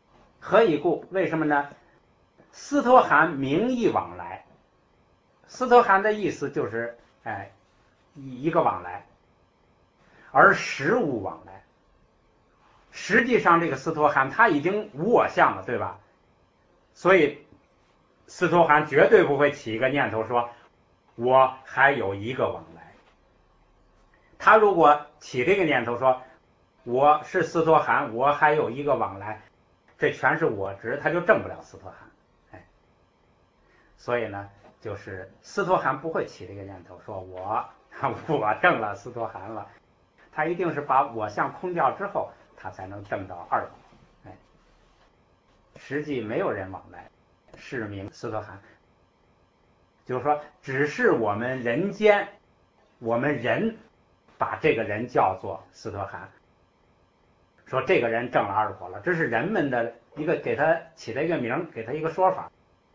何以故？为什么呢？斯托含名义往来，斯托含的意思就是一个往来，而实无往来。实际上这个斯托含他已经无我相了，对吧？所以斯托含绝对不会起一个念头说我还有一个往来。他如果起这个念头说我是斯托含，我还有一个往来，这全是我执，他就证不了斯托含。所以呢，就是斯托含不会起这个念头说我证了斯托含了，他一定是把我相空掉之后，他才能证到二果。实际没有人往来，是名斯托含。就是说，只是我们人间，我们人把这个人叫做斯托含，说这个人证了二果了，这是人们的一个给他起的一个名，给他一个说法。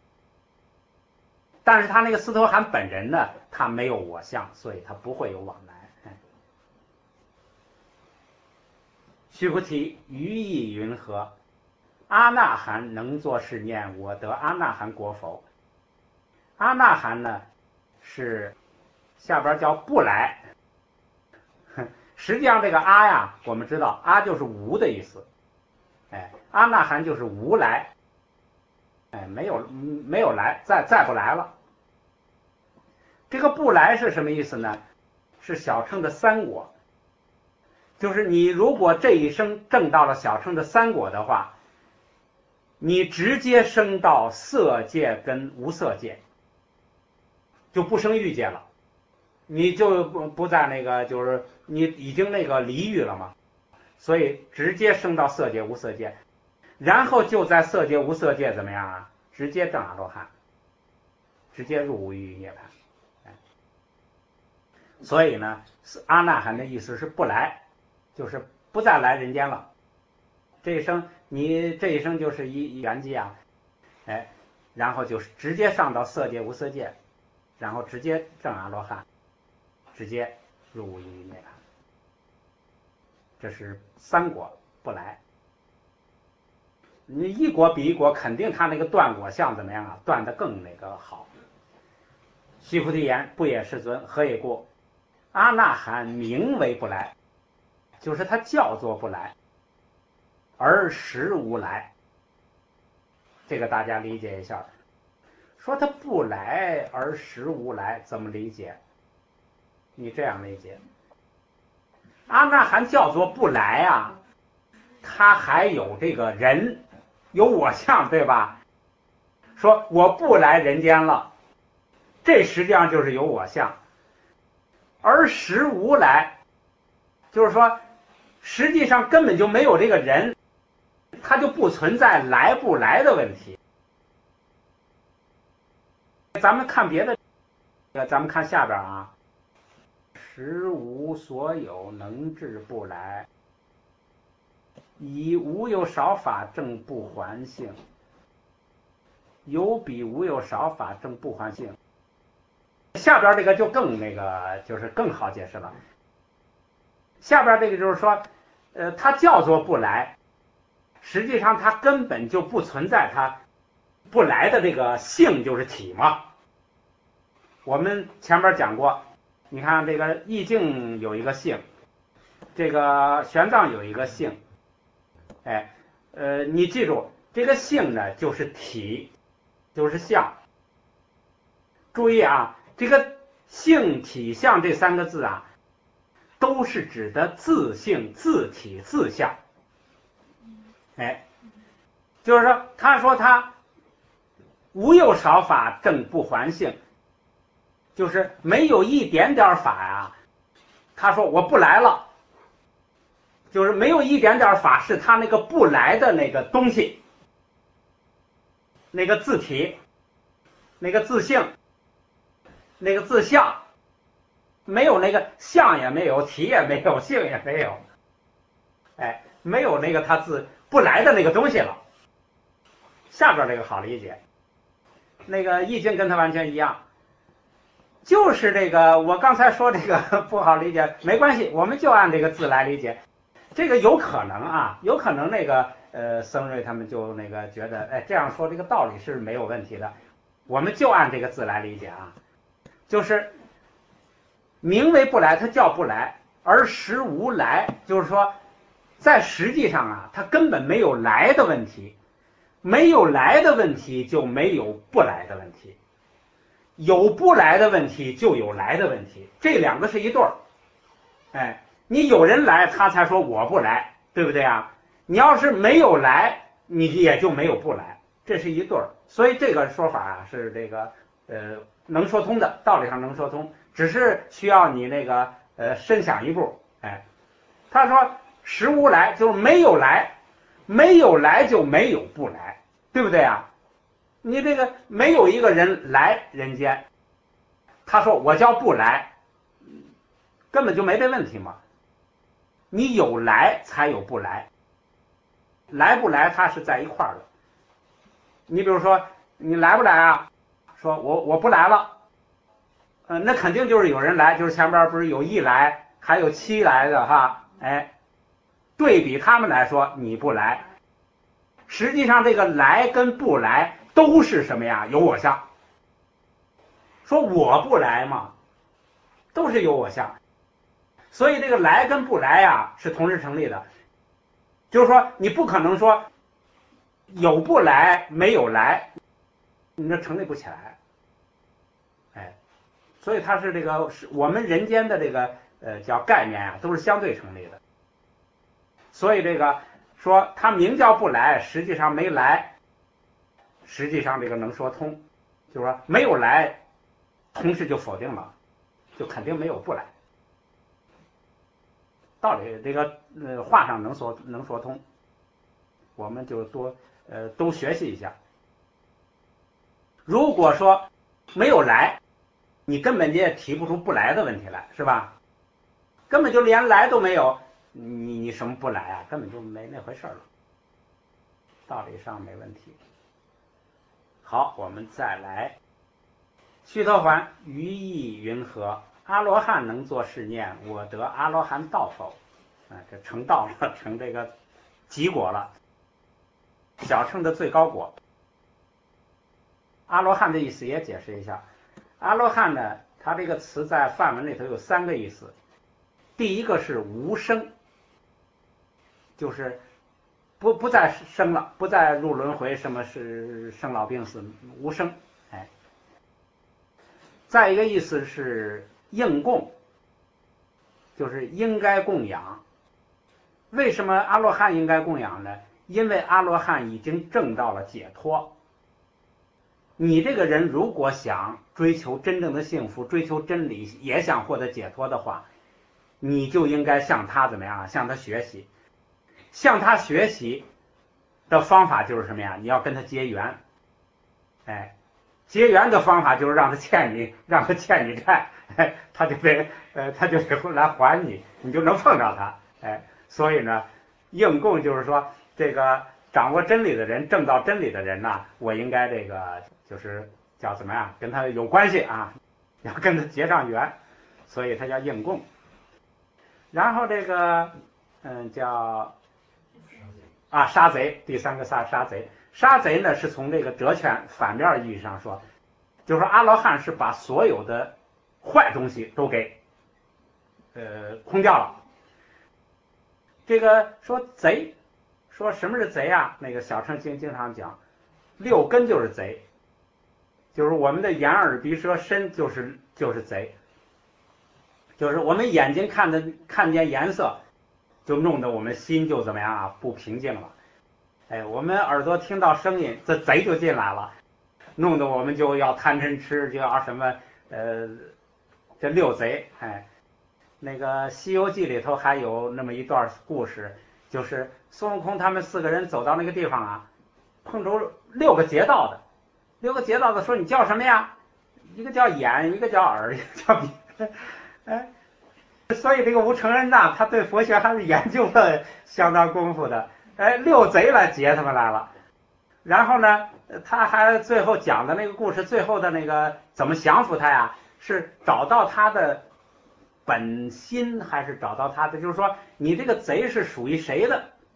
但是他那个斯托含本人呢，他没有我相，所以他不会有往来。须菩提，于意云何？阿那含能作是念：我得阿那含果否？阿那含呢，是下边叫不来。实际上这个阿呀，我们知道阿就是无的意思。阿那含就是无来。没有来，再不来了。这个不来是什么意思呢？是小乘的三果。就是你如果这一生证到了小乘的三果的话，你直接升到色界跟无色界，就不生欲界了，你就不在那个，就是你已经那个离欲了嘛，所以直接升到色界无色界，然后就在色界无色界怎么样啊？直接证阿罗汉，直接入无余涅槃。所以呢，阿那含的意思是不来，就是不再来人间了。这一生你这一生就是一圆寂啊，然后就是直接上到色界无色界，然后直接证阿罗汉，直接入无余涅槃。这是三果不来。你一果比一果，肯定他那个断果相怎么样啊？断得更那个好。须菩提言：不也世尊，何以故？阿那含名为不来，就是它叫做不来，而实无来。这个大家理解一下。说它不来而实无来，怎么理解？你这样理解：阿那含叫做不来啊，他还有这个人，有我相，对吧？说我不来人间了，这实际上就是有我相。而实无来，就是说实际上根本就没有这个人，他就不存在来不来的问题。咱们看别的，咱们看下边啊，实无所有能至不来，以无有少法证不还性，有比无有少法证不还性。下边这个就更那个，就是更好解释了。下边这个就是说，它叫做不来，实际上它根本就不存在它不来的这个性，就是体嘛。我们前面讲过，你看这个意境有一个性，这个玄奘有一个性，你记住这个性呢，就是体，就是相。注意啊，这个性体相这三个字啊，都是指的自性、自体、自相。就是说，他说他无有少法证不还性，就是没有一点点法呀。他说我不来了，就是没有一点点法是他那个不来的那个东西，那个自体，那个自性，那个自相，没有那个相也没有，体也没有，性也没有，没有那个他自不来的那个东西了。下边这个好理解，那个易经跟他完全一样，就是这个我刚才说这个不好理解，没关系，我们就按这个字来理解。这个有可能啊，有可能那个僧瑞他们就那个觉得，哎，这样说这个道理是没有问题的，我们就按这个字来理解啊，就是名为不来，它叫不来，而实无来，就是说在实际上啊，它根本没有来的问题，没有来的问题就没有不来的问题，有不来的问题就有来的问题，这两个是一对儿。哎，你有人来，他才说我不来，对不对啊？你要是没有来，你也就没有不来，这是一对儿。所以这个说法啊，是这个能说通的，道理上能说通，只是需要你那个深想一步。哎，他说实无来就是没有来，没有来就没有不来，对不对啊？你这个没有一个人来人间，他说我叫不来，根本就没这问题嘛。你有来才有不来，来不来它是在一块儿的。你比如说你来不来啊？说我不来了，那肯定就是有人来，就是前边不是有1来还有7来的哈，哎，对比他们来说你不来，实际上这个来跟不来都是什么呀？有我相。说我不来嘛，都是有我相。所以这个来跟不来呀是同时成立的，就是说你不可能说有不来没有来，你这成立不起来。哎，所以它是这个我们人间的这个叫概念啊，都是相对成立的。所以这个说它名叫不来，实际上没来，实际上这个能说通，就是说没有来，同时就否定了，就肯定没有不来。道理这个话上能说通，我们就都学习一下。如果说没有来，你根本也提不出不来的问题来，是吧？根本就连来都没有，你什么不来啊？根本就没那回事了，道理上没问题。好，我们再来。须陀洹于意云何？阿罗汉能作是念，我得阿罗汉道否？这成道了，成这个极果了，小乘的最高果。阿罗汉的意思也解释一下。阿罗汉呢，它这个词在梵文里头有3个意思。第一个是无生，就是不再生了，不再入轮回，什么是生老病死，无生。哎，再一个意思是应供，就是应该供养。为什么阿罗汉应该供养呢？因为阿罗汉已经证到了解脱。你这个人如果想追求真正的幸福，追求真理，也想获得解脱的话，你就应该向他怎么样？向他学习。向他学习的方法就是什么呀？你要跟他结缘。哎，结缘的方法就是让他欠你债，哎，他就得来还你，你就能碰着他。哎，所以呢，应供就是说，这个掌握真理的人，证到真理的人呢，我应该这个就是叫怎么样，跟他有关系啊，要跟他结上缘，所以他叫应供。然后这个叫杀贼，第3个杀贼。杀贼呢是从这个哲劝反面意义上说，就是说阿罗汉是把所有的坏东西都给空掉了。这个说贼，说什么是贼啊？那个小乘经常讲，6根就是贼，就是我们的眼耳鼻舌身就是贼，就是我们眼睛看见颜色，就弄得我们心就怎么样啊？不平静了。哎，我们耳朵听到声音，这贼就进来了，弄得我们就要贪嗔痴，就要什么这6贼。哎，那个《西游记》里头还有那么一段故事，就是孙悟空他们4个人走到那个地方啊，碰着6个劫道的，6个劫道的说你叫什么呀？一个叫眼，一个叫耳，一个叫鼻。哎，所以这个吴承恩呐，他对佛学还是研究了相当功夫的。哎，6贼来劫他们来了，然后呢，他还最后讲的那个故事，最后的那个怎么降服他呀？是找到他的本心，还是找到他的？就是说，你这个贼是属于谁的？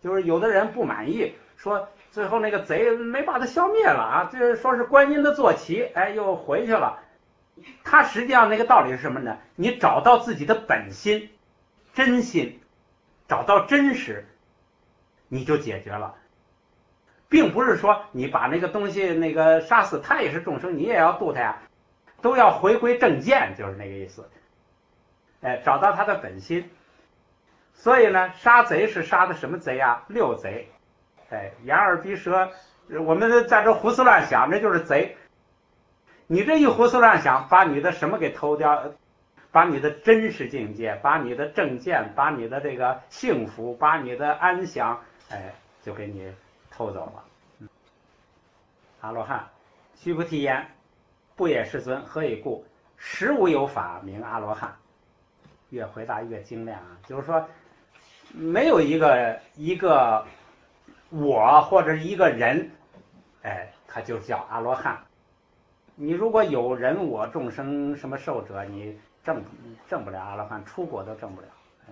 就是有的人不满意，说最后那个贼没把他消灭了啊，这说是观音的坐骑，哎，又回去了。他实际上那个道理是什么呢？你找到自己的本心、真心，找到真实，你就解决了。并不是说你把那个东西那个杀死，他也是众生，你也要度他呀，都要回归正见，就是那个意思。哎，找到他的本心。所以呢，杀贼是杀的什么贼啊？六贼。哎，眼耳鼻舌，我们在这胡思乱想，这就是贼。你这一胡思乱想，把你的什么给偷掉？把你的真实境界，把你的正见，把你的这个幸福，把你的安详，哎，就给你偷走了。阿罗汉，须菩提言：不也世尊，何以故？实无有法名阿罗汉。越回答越精炼啊，就是说，没有一个我或者一个人，哎，他就叫阿罗汉。你如果有人我众生什么寿者，你证不了阿罗汉，出国都证不了。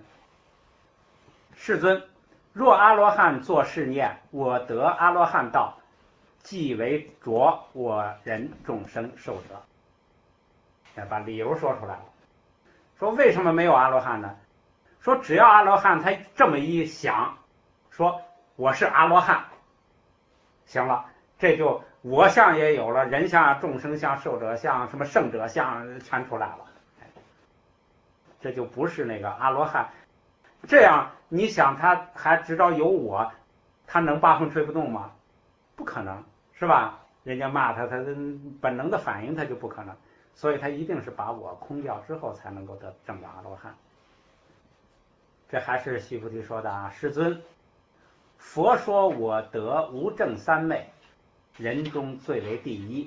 世尊，若阿罗汉作是念，我得阿罗汉道，即为着我人众生寿者。把理由说出来了，说为什么没有阿罗汉呢？说只要阿罗汉他这么一想，说我是阿罗汉，行了，这就我相也有了，人相、众生相、寿者相、什么圣者相全出来了，这就不是那个阿罗汉。这样你想他还知道有我，他能八风吹不动吗？不可能，是吧？人家骂他，他本能的反应他就不可能，所以他一定是把我空掉之后才能够证到阿罗汉。这还是须菩提说的啊，世尊，佛说我得无证三昧，人中最为第一。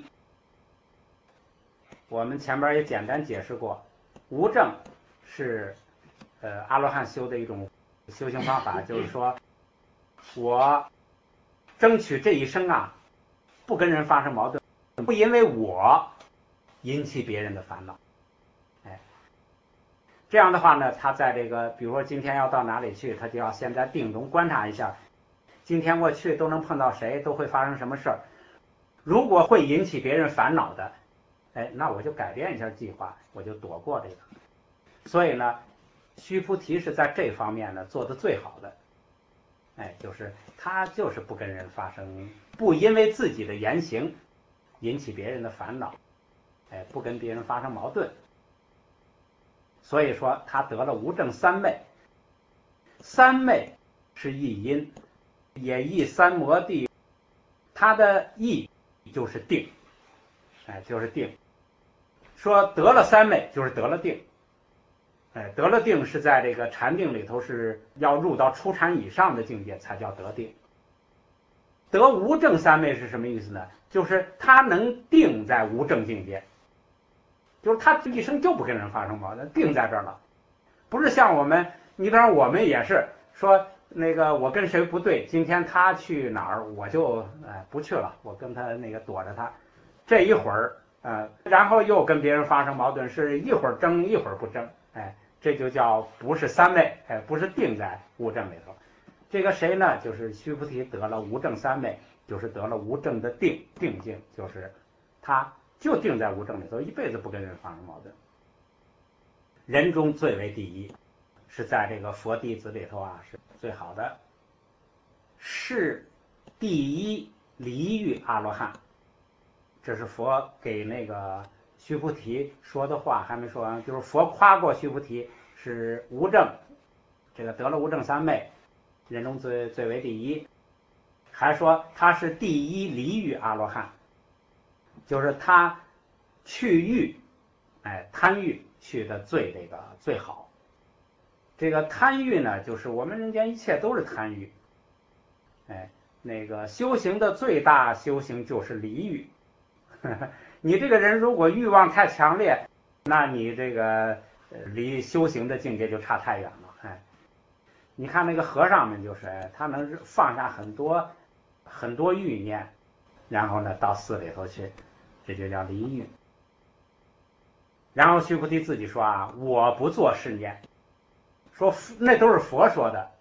我们前边也简单解释过，无证是阿罗汉修的一种修行方法，就是说我争取这一生啊，不跟人发生矛盾，不因为我引起别人的烦恼。哎，这样的话呢，他在这个比如说今天要到哪里去，他就要先在定中观察一下，今天我去都能碰到谁，都会发生什么事儿。如果会引起别人烦恼的，哎，那我就改变一下计划，我就躲过这个。所以呢，须菩提是在这方面呢做的最好的。哎，就是他就是不跟人发生，不因为自己的言行引起别人的烦恼，哎，不跟别人发生矛盾。所以说他得了无证三昧。三昧是译音，也译三摩地，它的义就是定，哎，就是定。说得了三昧就是得了定，哎，得了定是在这个禅定里头是要入到初禅以上的境界才叫得定。得无证三昧是什么意思呢？就是他能定在无证境界，就是他一生就不跟人发生矛盾，定在这儿了。不是像我们，你比方我们也是说那个我跟谁不对，今天他去哪儿我就不去了，我跟他那个躲着他，这一会儿然后又跟别人发生矛盾，是一会儿争一会儿不争，哎，这就叫不是三昧，哎，不是定在无证里头。这个谁呢？就是须菩提得了无证三昧，就是得了无证的定境，就是他就定在无证里头，一辈子不跟人发生矛盾。人中最为第一，是在这个佛弟子里头啊是最好的，是第一离欲阿罗汉。这是佛给那个须菩提说的话，还没说完，就是佛夸过须菩提是无证，这个得了无证三昧，人中最为第一，还说他是第一离欲阿罗汉，就是他去欲，哎，贪欲去的最好。这个贪欲呢，就是我们人间一切都是贪欲，哎，那个修行的最大修行就是离欲。你这个人如果欲望太强烈，那你这个离修行的境界就差太远了。哎，你看那个和尚们就是，他能放下很多欲念，然后呢到寺里头去，这就叫离欲。然后须菩提自己说啊，我不做是念，说那都是佛说的，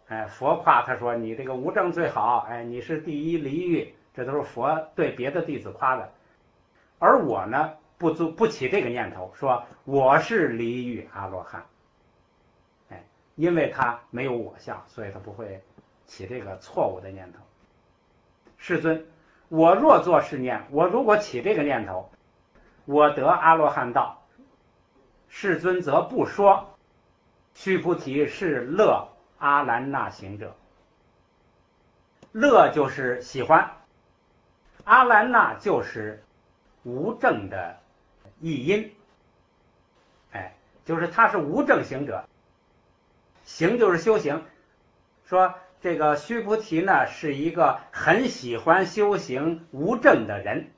佛夸他说你这个无证最好，你是第一离欲，这都是佛对别的弟子夸的。而我呢，不起这个念头，说我是离欲阿罗汉，因为他没有我相，所以他不会起这个错误的念头。世尊，我若作是念，我如果起这个念头，我得阿罗汉道，世尊则不说须菩提是乐阿兰那行者。乐就是喜欢，阿兰那就是无证的译音，就是他是无证行者，行就是修行。说这个须菩提呢是一个很喜欢修行无证的人，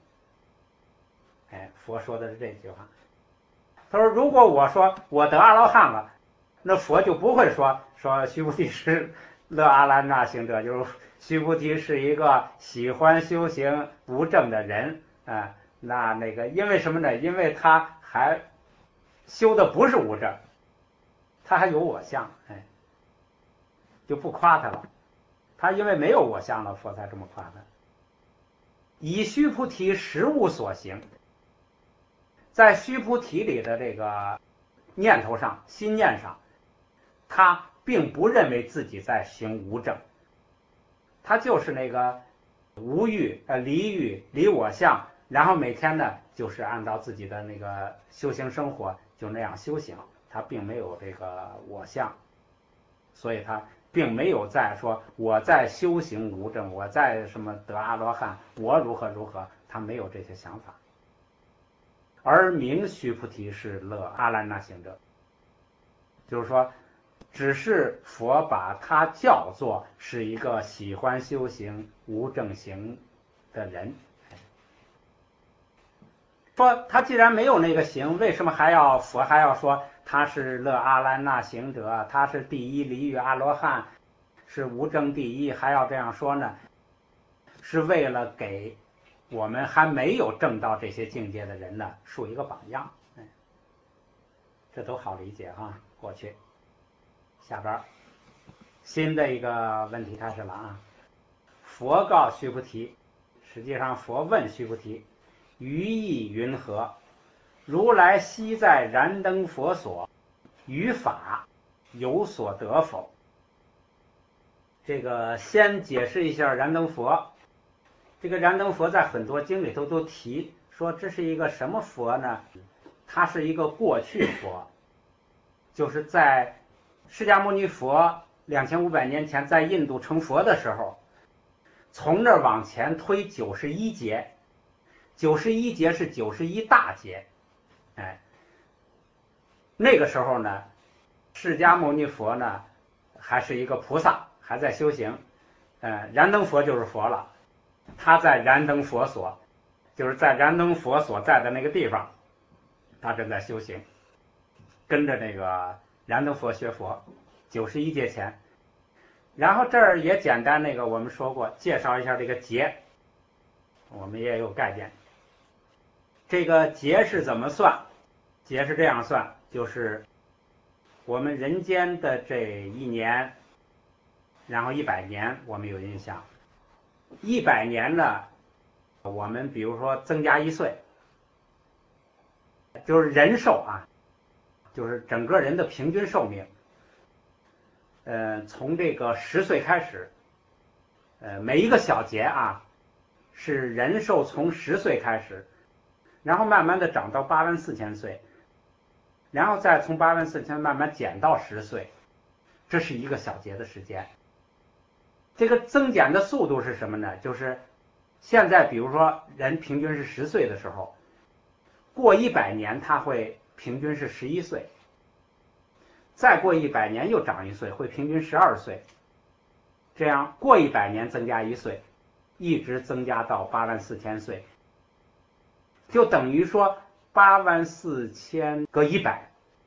佛说的是这句话。他说如果我说我得阿罗汉了，那佛就不会说须菩提是乐阿兰那行者，就是须菩提是一个喜欢修行无证的人那个因为什么呢？因为他还修的不是无证，他还有我相，就不夸他了。他因为没有我相了，佛才这么夸他。以须菩提实无所行，在须菩提里的这个念头上、心念上，他并不认为自己在行无证，他就是那个无欲离欲离我相，然后每天呢就是按照自己的那个修行生活就那样修行，他并没有这个我相，所以他并没有在说我在修行无证，我在什么得阿罗汉，我如何如何，他没有这些想法。而名须菩提是乐阿兰那行者，就是说只是佛把他叫做是一个喜欢修行无证行的人。说他既然没有那个行，为什么佛还要说他是乐阿兰那行者，他是第一离欲阿罗汉，是无证第一，还要这样说呢？是为了给我们还没有证到这些境界的人呢树一个榜样。这都好理解哈。过去下边新的一个问题开始了啊。佛告须菩提，实际上佛问须菩提，于意云何？如来昔在燃灯佛所，于法有所得否？这个先解释一下燃灯佛。这个燃灯佛在很多经里头都提说这是一个什么佛呢？它是一个过去佛，就是在释迦牟尼佛2500年前在印度成佛的时候，从那儿往前推91劫，91劫是91大劫，那个时候呢，释迦牟尼佛呢还是一个菩萨，还在修行，燃灯佛就是佛了，他在燃灯佛所，就是在燃灯佛所在的那个地方，他正在修行，跟着那个燃灯佛学佛，91劫前。然后这儿也简单我们说过，介绍一下这个劫，我们也有概念。这个劫是怎么算？劫是这样算，就是我们人间的这一年，然后100年我们有印象，100年呢，我们比如说增加1岁，就是人寿啊，就是整个人的平均寿命。从这个10岁开始，每一个小节啊，是人寿从10岁开始，然后慢慢的长到84000岁，然后再从84000慢慢减到10岁，这是一个小节的时间。这个增减的速度是什么呢？就是现在比如说人平均是10岁的时候，过100年他会平均是11岁，再过100年又长1岁，会平均12岁，这样过100年增加1岁，一直增加到84000岁，就等于说84000个100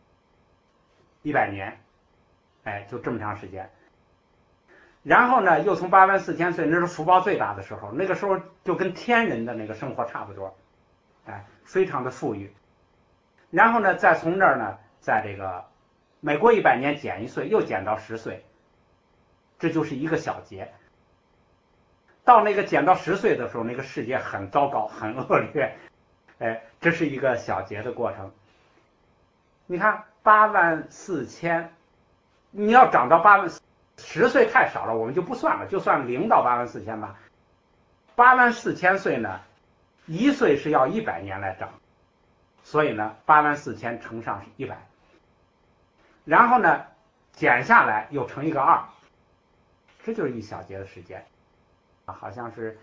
年，就这么长时间。然后呢，又从84000岁，那是福报最大的时候，那个时候就跟天人的那个生活差不多，非常的富裕。然后呢，再从那儿呢，在这个每过100年减1岁，又减到10岁， 这就是一个小节。到那个减到10岁的时候，那个世界很糟糕，很恶劣，这是一个小节的过程。你看84000，你要涨到10岁太少了，我们就不算了，就算0到84000吧。84000岁呢，1岁是要100年来涨，所以呢84000乘上100，然后呢减下来又乘一个2，这就是一小节的时间，好像是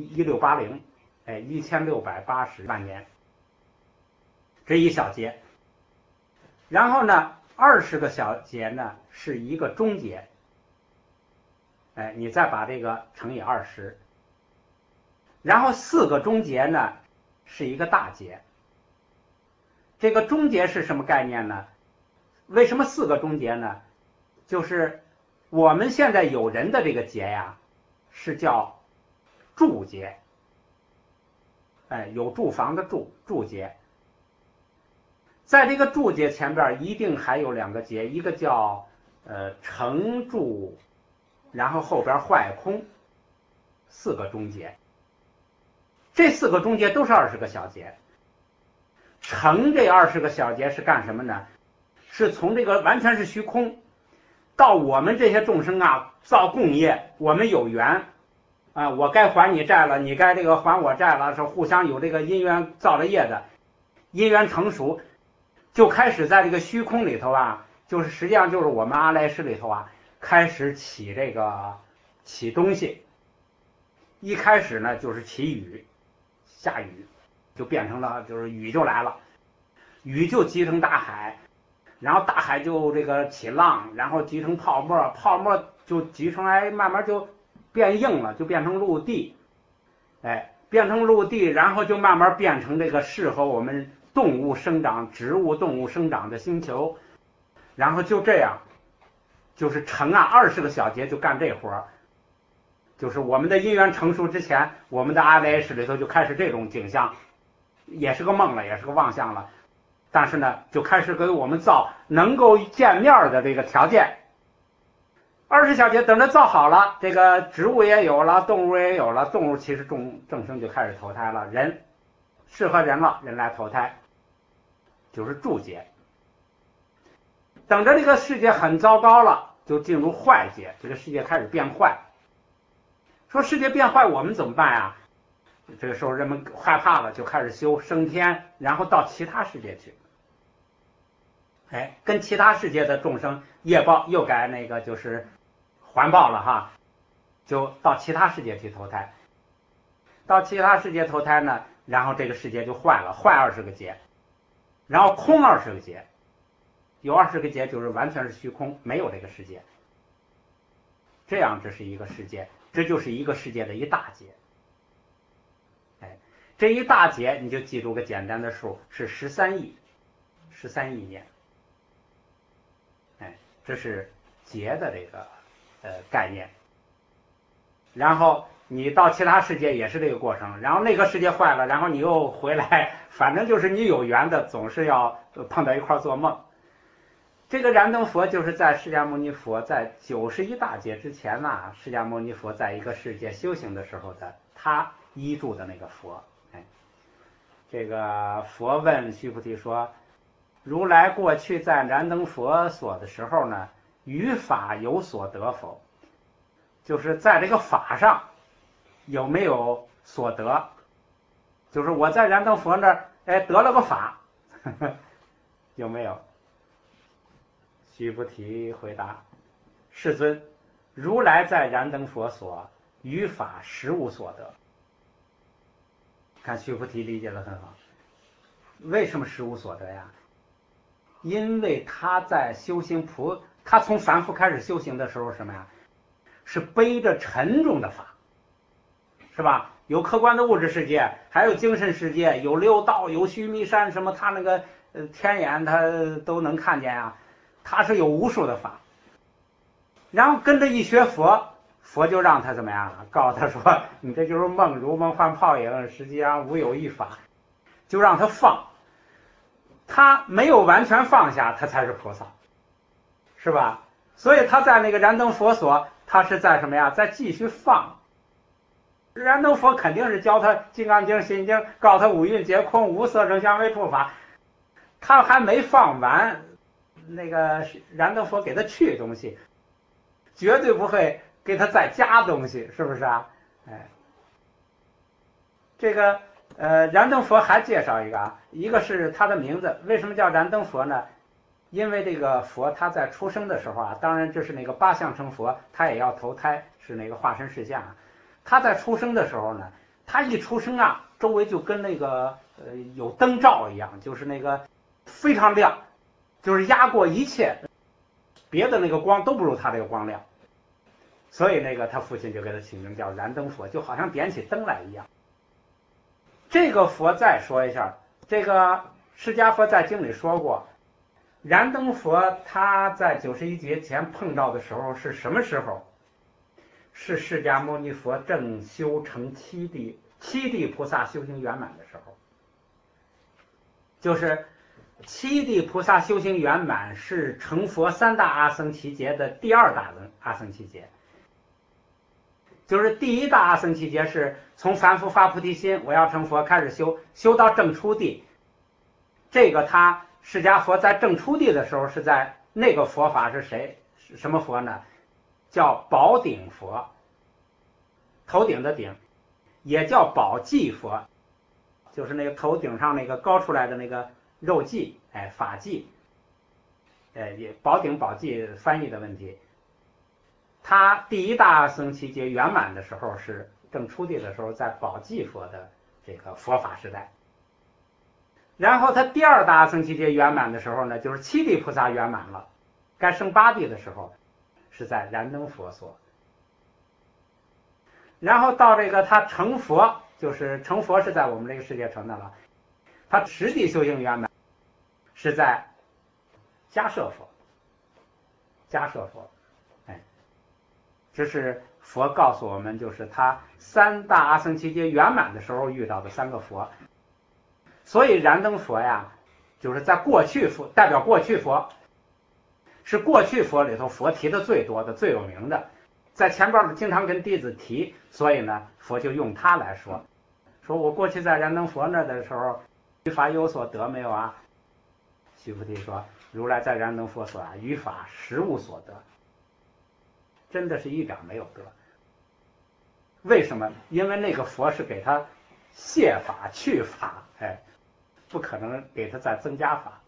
1680，1680万年，这一小节。然后呢20个小节呢是一个中节，你再把这个乘以20，然后4个中节呢是一个大节。这个中节是什么概念呢？为什么4个中节呢？就是我们现在有人的这个节呀，是叫住节，有住房的住节。在这个住节前边一定还有2个节，一个叫成住，然后后边坏空，4个中节。这4个中节都是20个小节。成这20个小节是干什么呢？是从这个完全是虚空，到我们这些众生啊造共业，我们有缘啊，我该还你债了，你该这个还我债了，是互相有这个因缘造了业的，因缘成熟，就开始在这个虚空里头啊，就是实际上就是我们阿赖耶识里头啊，开始起东西。一开始呢就是起雨，下雨，就变成了就是雨就来了，雨就集成大海，然后大海就这个起浪，然后集成泡沫，泡沫就集成慢慢就变硬了，就变成陆地，变成陆地，然后就慢慢变成这个适合我们动物生长、植物动物生长的星球，然后就这样，就是成啊20个小节就干这活儿。就是我们的因缘成熟之前，我们的阿赖耶识里头就开始这种景象，也是个梦了，也是个妄想了，但是呢就开始给我们造能够见面的这个条件。20小节等着造好了，这个植物也有了，动物也有了，动物其实众生就开始投胎了，人适合人了，人来投胎，就是住节。等着这个世界很糟糕了，就进入坏节，这个世界开始变坏。说世界变坏我们怎么办啊？这个时候人们害怕了，就开始修升天，然后到其他世界去，跟其他世界的众生业报又该那个就是环报了哈，就到其他世界去投胎。到其他世界投胎呢，然后这个世界就坏了，坏20个节，然后空20个节，有20个节就是完全是虚空，没有这个世界。这样这是一个世界，这就是一个世界的一大节。这一大节你就记住个简单的数，是13亿年。这是节的这个概念。然后你到其他世界也是这个过程，然后那个世界坏了，然后你又回来，反正就是你有缘的总是要碰到一块做梦。这个燃灯佛就是在释迦牟尼佛在91大劫之前呢，释迦牟尼佛在一个世界修行的时候的他依住的那个佛。这个佛问须菩提说，如来过去在燃灯佛所的时候呢，于法有所得否？就是在这个法上有没有所得？就是我在燃灯佛那儿得了个法，有没有？须菩提回答，世尊，如来在燃灯佛所于法实无所得。看须菩提理解得很好，为什么实无所得呀？因为他在修行他从凡夫开始修行的时候什么呀？是背着沉重的法，是吧？有客观的物质世界，还有精神世界，有六道，有须弥山，什么他那个天眼他都能看见啊。他是有无数的法，然后跟着一学佛，佛就让他怎么样？告诉他说，你这就是梦，如梦幻泡影，实际上无有一法，就让他放。他没有完全放下，他才是菩萨，是吧？所以他在那个燃灯佛所， 他是在什么呀？在继续放。燃灯佛肯定是教他《金刚经》《心经》，告他五蕴皆空，无色声香味触法，他还没放完，那个燃灯佛给他去东西，绝对不会给他再加东西，是不是啊？哎，这个燃灯佛还介绍一个啊，一个是他的名字，为什么叫燃灯佛呢？因为这个佛他在出生的时候啊，当然这是那个八相成佛，他也要投胎，是那个化身实相啊。他在出生的时候呢，他一出生啊，周围就跟那个有灯罩一样，就是那个非常亮，就是压过一切别的那个光都不如他这个光亮。所以那个他父亲就给他起名叫燃灯佛，就好像点起灯来一样。这个佛再说一下，这个释迦佛在经里说过，燃灯佛他在91劫前碰到的时候是什么时候？是释迦牟尼佛正修成七地菩萨修行圆满的时候。就是七地菩萨修行圆满是成佛三大阿僧祇劫的第二大阿僧祇劫。就是第一大阿僧祇劫是从凡夫发菩提心，我要成佛开始修到正初地。这个他释迦佛在正初地的时候是在那个佛法是谁？什么佛呢？叫宝顶佛，头顶的顶，也叫宝髻佛，就是那个头顶上那个高出来的那个肉髻，哎，发髻，也宝顶宝髻翻译的问题。他第一大阿僧祇劫圆满的时候是正初地的时候，在宝髻佛的这个佛法时代。然后他第二大阿僧祇劫圆满的时候呢，就是七地菩萨圆满了，该升八地的时候，是在燃灯佛所。然后到这个他成佛，就是成佛是在我们这个世界成的了，他实际修行圆满是在迦摄佛。哎，这是佛告诉我们，就是他三大阿僧祇劫圆满的时候遇到的三个佛。所以燃灯佛呀，就是在过去佛，代表过去佛，是过去佛里头佛提的最多的、最有名的，在前边经常跟弟子提，所以呢，佛就用他来说，说我过去在燃灯佛那的时候，于法有所得没有啊？须菩提说，如来在燃灯佛所啊，于法实无所得，真的是一点没有得。为什么？因为那个佛是给他卸法去法，哎，不可能给他再增加法。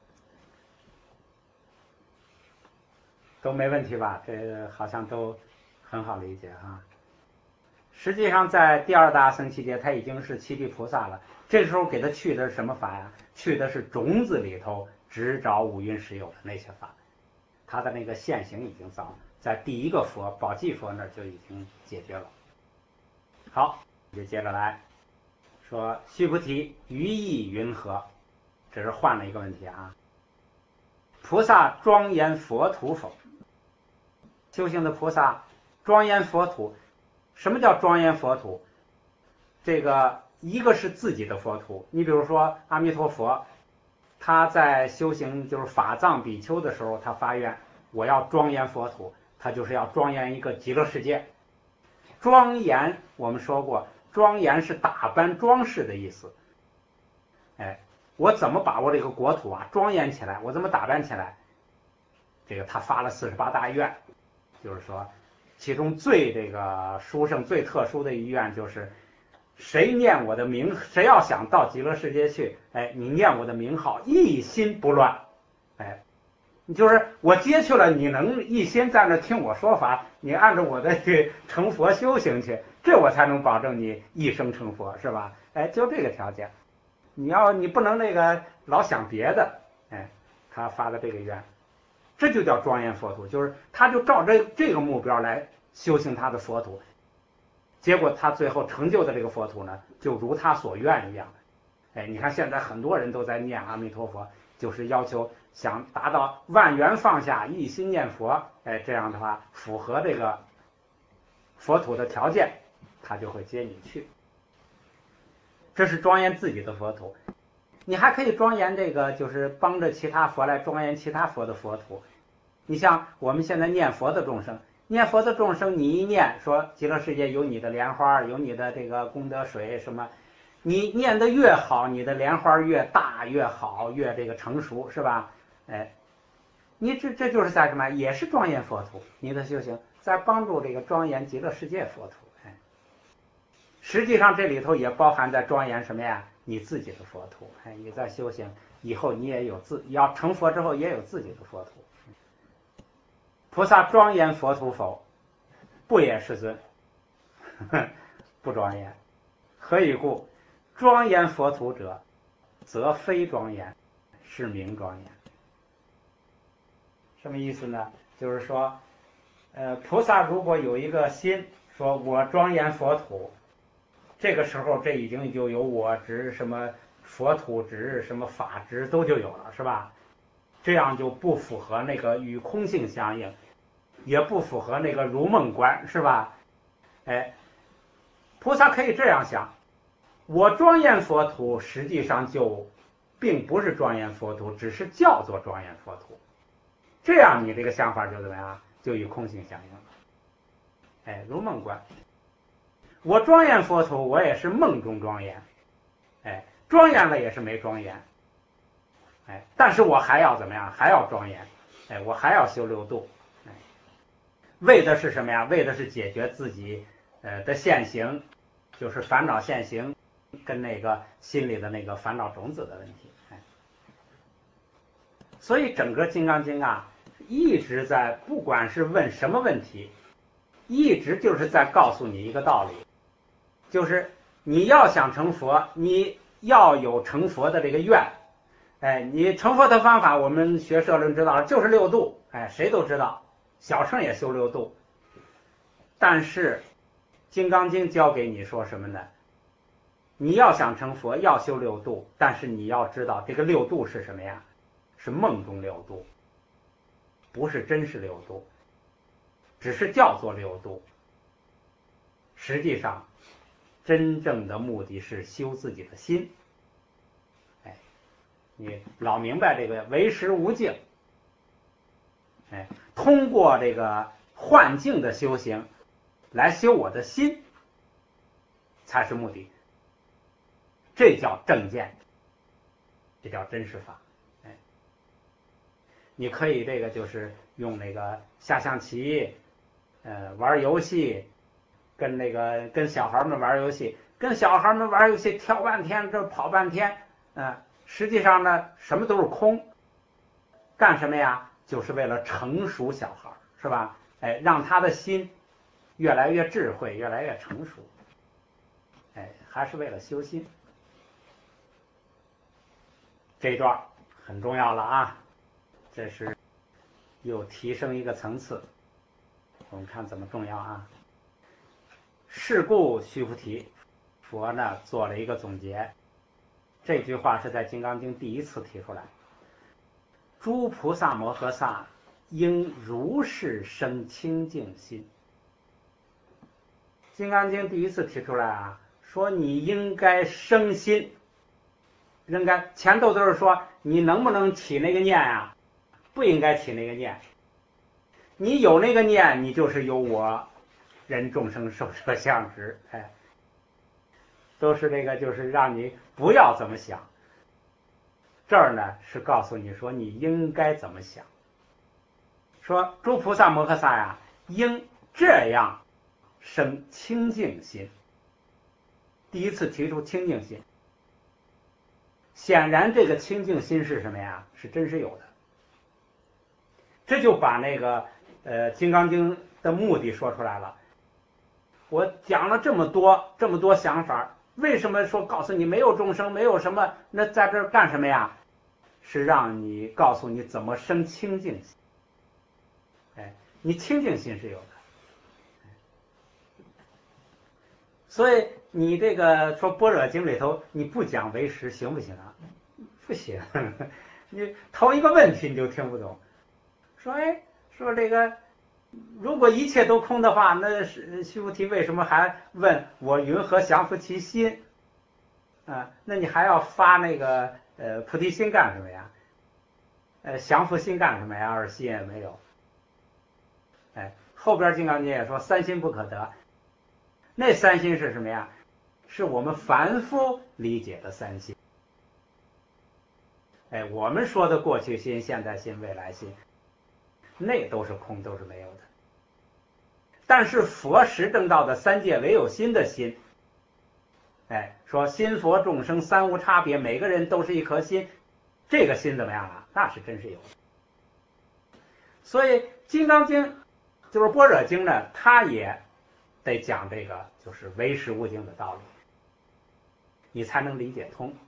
都没问题吧？这个好像都很好理解啊。实际上在第二大阿僧祇劫他已经是七地菩萨了，这时候给他去的是什么法呀？去的是种子里头只找五蕴实有的那些法，他的那个现行已经造了，在第一个佛宝髻佛那儿就已经解决了。好，就接着来说，须菩提于意云何？这是换了一个问题啊。菩萨庄严佛土否？修行的菩萨庄严佛土，什么叫庄严佛土？这个一个是自己的佛土，你比如说阿弥陀佛，他在修行就是法藏比丘的时候，他发愿我要庄严佛土，他就是要庄严一个极乐世界。庄严我们说过，庄严是打扮装饰的意思。哎，我怎么把我这个国土啊庄严起来？我怎么打扮起来？这个他发了48大愿，就是说，其中最这个殊胜、最特殊的一愿就是，谁念我的名，谁要想到极乐世界去，哎，你念我的名号，一心不乱，哎，就是我接去了，你能一心在那听我说法，你按照我的去成佛修行去，这我才能保证你一生成佛，是吧？哎，就这个条件，你不能那个老想别的，哎，他发的这个愿。这就叫庄严佛土，就是他就照这个目标来修行他的佛土，结果他最后成就的这个佛土呢，就如他所愿一样。哎，你看现在很多人都在念阿弥陀佛，就是要求想达到万缘放下，一心念佛，哎，这样的话符合这个佛土的条件，他就会接你去。这是庄严自己的佛土。你还可以庄严这个，就是帮着其他佛来庄严其他佛的佛土。你像我们现在念佛的众生， 念佛的众生，你一念说极乐世界有你的莲花，有你的这个功德水什么，你念得越好，你的莲花越大越好，越这个成熟，是吧？哎，你这就是在什么？也是庄严佛土，你的修行在帮助这个庄严极乐世界佛土。哎，实际上这里头也包含在庄严什么呀？你自己的佛土。哎，你在修行以后，你也有要成佛之后也有自己的佛土。菩萨庄严佛土否？不也，世尊。不庄严。何以故？庄严佛土者，则非庄严，是名庄严。什么意思呢？就是说，菩萨如果有一个心，说我庄严佛土，这个时候这已经就有我执，什么佛土执，什么法执都就有了，是吧？这样就不符合那个与空性相应，也不符合那个如梦观，是吧？哎，菩萨可以这样想，我庄严佛土实际上就并不是庄严佛土，只是叫做庄严佛土。这样你这个想法就怎么样？就与空性相应了。哎，如梦观，我庄严佛土，我也是梦中庄严。哎，庄严了也是没庄严。哎，但是我还要怎么样？还要庄严。哎，我还要修六度。哎，为的是什么呀？为的是解决自己的现行，就是烦恼现行跟那个心里的那个烦恼种子的问题。哎，所以整个《金刚经》啊，一直在不管是问什么问题，一直就是在告诉你一个道理，就是你要想成佛，你要有成佛的这个愿。哎，你成佛的方法，我们学社论知道，就是六度。哎，谁都知道，小乘也修六度。但是《金刚经》教给你说什么呢？你要想成佛，要修六度，但是你要知道这个六度是什么呀？是梦中六度，不是真实六度，只是叫做六度。实际上，真正的目的是修自己的心。哎，你老明白这个唯识无境。哎，通过这个幻境的修行来修我的心，才是目的。这叫正见，这叫真实法。哎，你可以这个就是用那个下象棋，玩游戏，跟小孩们玩游戏，跳半天，这跑半天，实际上呢什么都是空，干什么呀？就是为了成熟小孩，是吧？哎，让他的心越来越智慧，越来越成熟。哎，还是为了修心。这一段很重要了啊，这是又提升一个层次。我们看怎么重要啊？是故须菩提，佛呢做了一个总结。这句话是在《金刚经》第一次提出来。诸菩萨摩诃萨应如是生清净心。《金刚经》第一次提出来啊，说你应该生心。应该前头都是说你能不能起那个念啊？不应该起那个念。你有那个念，你就是有我人众生寿者相执。哎，都是这个，就是让你不要怎么想。这儿呢是告诉你说你应该怎么想。说诸菩萨摩诃萨呀，应这样生清净心。第一次提出清净心，显然这个清净心是什么呀？是真实有的。这就把那个金刚经的目的说出来了。我讲了这么多想法，为什么说告诉你没有众生，没有什么？那在这儿干什么呀？是让你告诉你怎么生清净心。哎，你清净心是有的。所以你这个说般若经里头你不讲唯识行不行啊？不行。你头一个问题你就听不懂。说这个如果一切都空的话，那须菩提为什么还问我云何降伏其心啊？那你还要发那个菩提心干什么呀？降伏心干什么呀？而心也没有。哎， 后边《金刚经》也说三心不可得。那三心是什么呀？是我们凡夫理解的三心。我们说的过去心、现在心、未来心，那都是空，都是没有的。但是佛实证到的三界唯有心的心，说心佛众生三无差别，每个人都是一颗心，这个心怎么样啊？那是真是有的。所以《金刚经》就是《般若经》呢，它也得讲这个就是唯识无境的道理，你才能理解通。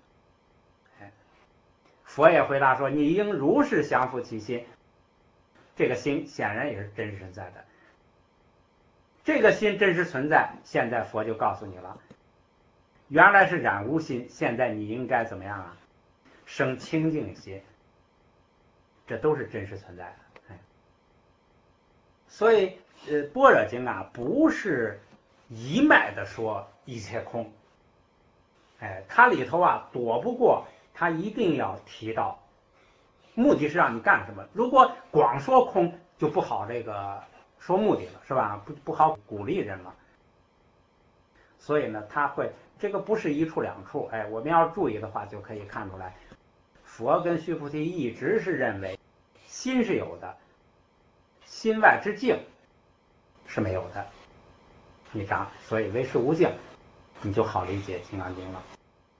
佛也回答说：“你应如是降伏其心。”这个心显然也是真实存在的。这个心真实存在，现在佛就告诉你了，原来是染污心，现在你应该怎么样啊？生清净心，这都是真实存在的。所以般若经啊，不是一脉的说一切空，它里头啊躲不过，它一定要提到，目的是让你干什么。如果光说空，就不好这个说目的了，是吧？不好鼓励人了。所以呢，他会这个不是一处两处，我们要注意的话，就可以看出来，佛跟须菩提一直是认为心是有的，心外之境是没有的。你长，所以唯识无境，你就好理解《金刚经》了。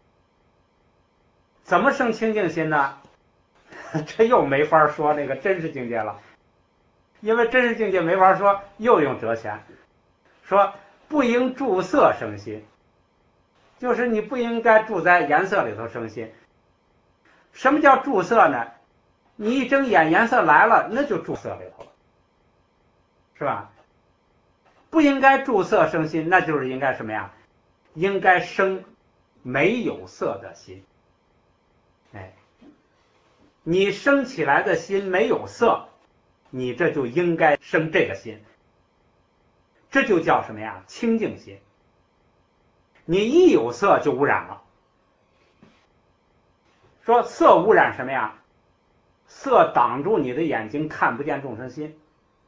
怎么生清净心呢？这又没法说那个真实境界了，因为真实境界没法说，又用哲学说不应住色生心，就是你不应该住在颜色里头生心。什么叫住色呢？你一睁眼颜色来了，那就住色里头了，是吧？不应该住色生心，那就是应该什么呀？应该生没有色的心。你生起来的心没有色，你这就应该生这个心，这就叫什么呀？清净心。你一有色就污染了。说色污染什么呀？色挡住你的眼睛，看不见众生心。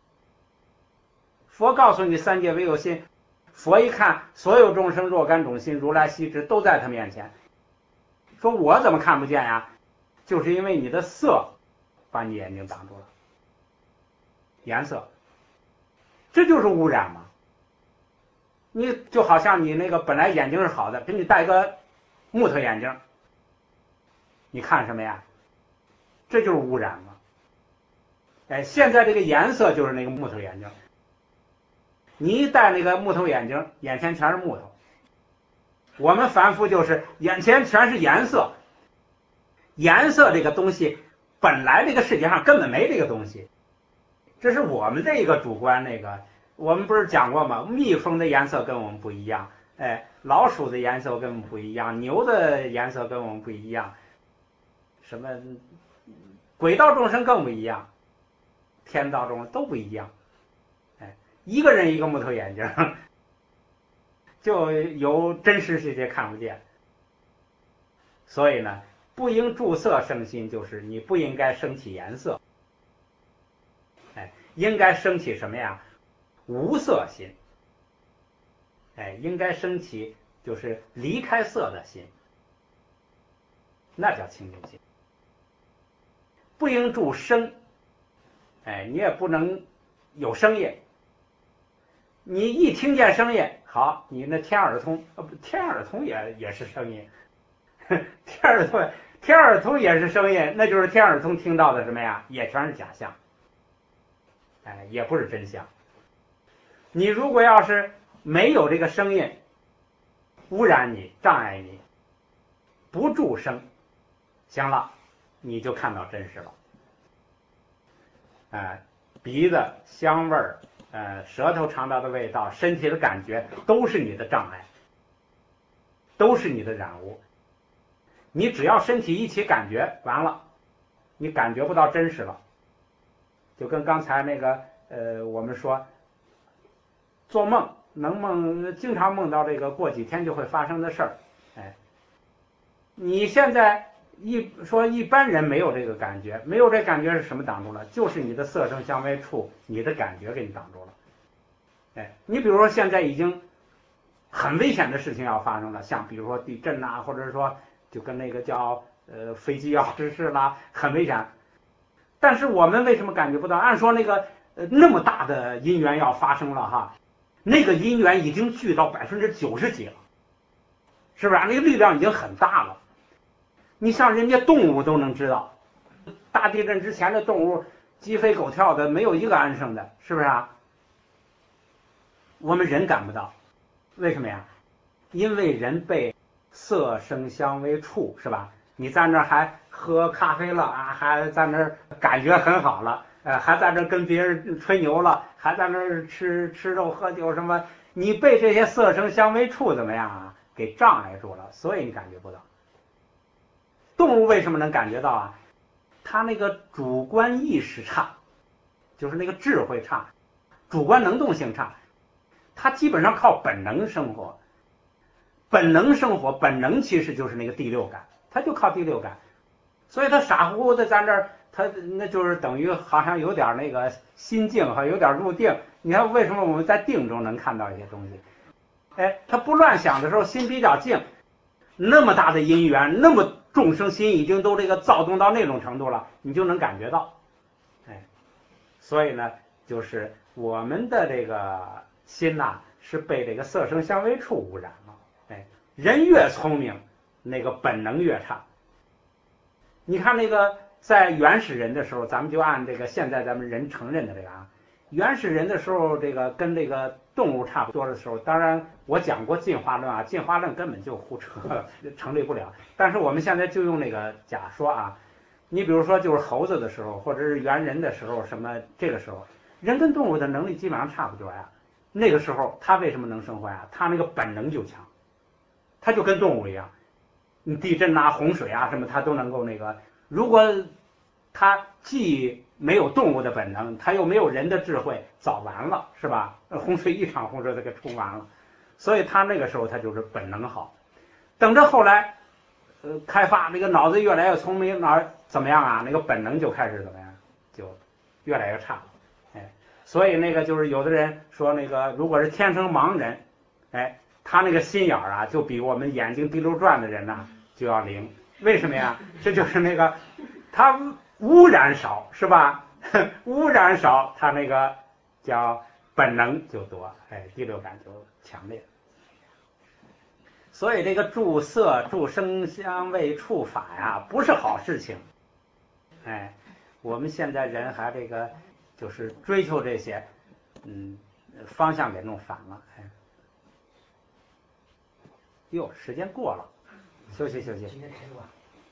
佛告诉你三界唯有心，佛一看所有众生若干种心，如来悉知，都在他面前。说我怎么看不见呀？就是因为你的色把你眼睛挡住了，颜色，这就是污染嘛。你就好像你那个本来眼睛是好的，给你戴个木头眼镜，你看什么呀？这就是污染嘛。现在这个颜色就是那个木头眼镜，你一戴那个木头眼镜，眼前全是木头。我们凡夫就是眼前全是颜色，颜色这个东西本来这个世界上根本没这个东西，这是我们这一个主观。那个我们不是讲过吗？蜜蜂的颜色跟我们不一样，老鼠的颜色跟我们不一样，牛的颜色跟我们不一样，什么鬼道众生更不一样，天道众生都不一样。一个人一个木头眼镜，就有真实世界看不见。所以呢，不应住色生心，就是你不应该升起颜色，应该升起什么呀？无色心。应该升起就是离开色的心，那叫清净心。不应住声，你也不能有声音。你一听见声音，好，你那天耳通，天耳通也是声音，天耳通也是声音，那就是天耳通听到的什么呀？也全是假象，也不是真相。你如果要是没有这个声音污染你、障碍你，不住声，行了，你就看到真实了。鼻子、香味儿，舌头尝到的味道，身体的感觉，都是你的障碍，都是你的染污。你只要身体一起感觉，完了，你感觉不到真实了。就跟刚才那个我们说做梦经常梦到这个过几天就会发生的事儿，你现在一般人没有这个感觉，没有这感觉是什么挡住了？就是你的色声香味触，你的感觉给你挡住了。 哎，你比如说现在已经很危险的事情要发生了，像比如说地震呐，或者说就跟那个叫飞机要失事啦，很危险。但是我们为什么感觉不到？按说那个那么大的因缘要发生了哈，那个因缘已经聚到90%几了，是不是？那个力量已经很大了。你像人家动物都能知道，大地震之前的动物鸡飞狗跳的，没有一个安生的，是不是啊？我们人感不到，为什么呀？因为人被色声香味触，是吧？你在那儿还喝咖啡了啊，还在那儿感觉很好了，还在那儿跟别人吹牛了，还在那儿吃肉喝酒什么，你被这些色声香味触怎么样啊？给障碍住了，所以你感觉不到。动物为什么能感觉到啊？它那个主观意识差，就是那个智慧差，主观能动性差，它基本上靠本能生活。本能生活，本能其实就是那个第六感，它就靠第六感，所以它傻乎乎的在那儿，它那就是等于好像有点那个心境和有点入定。你看为什么我们在定中能看到一些东西？哎，他不乱想的时候，心比较静，那么大的因缘，那么众生心已经都这个躁动到那种程度了，你就能感觉到。哎，所以呢，就是我们的这个心呐，是被这个色声香味触污染了。哎，人越聪明，那个本能越差。你看那个在原始人的时候，咱们就按这个现在咱们人承认的这个啊，原始人的时候，这个跟这个动物差不多的时候，当然我讲过进化论啊，进化论根本就胡扯，成立不了。但是我们现在就用那个假说啊，你比如说就是猴子的时候，或者是猿人的时候，什么这个时候，人跟动物的能力基本上差不多呀。那个时候他为什么能生活呀？他那个本能就强。它就跟动物一样，你地震啊、洪水啊什么，它都能够那个。如果它既没有动物的本能，它又没有人的智慧，早完了，是吧？洪水一场洪水都给冲完了。所以它那个时候它就是本能好。等着后来，开发那个脑子越来越聪明，怎么样啊？那个本能就开始怎么样，就越来越差。哎，所以那个就是有的人说那个，如果是天生盲人，哎。他那个心眼儿啊，就比我们眼睛滴溜转的人呐就要灵。为什么呀？这就是那个他污染少，是吧？污染少，他那个叫本能就多，哎，第六感就强烈。所以这个助色、助声香味触法呀，不是好事情。哎，我们现在人还这个就是追求这些，方向给弄反了，哎。哟，时间过了，休息休息。 今天开晚。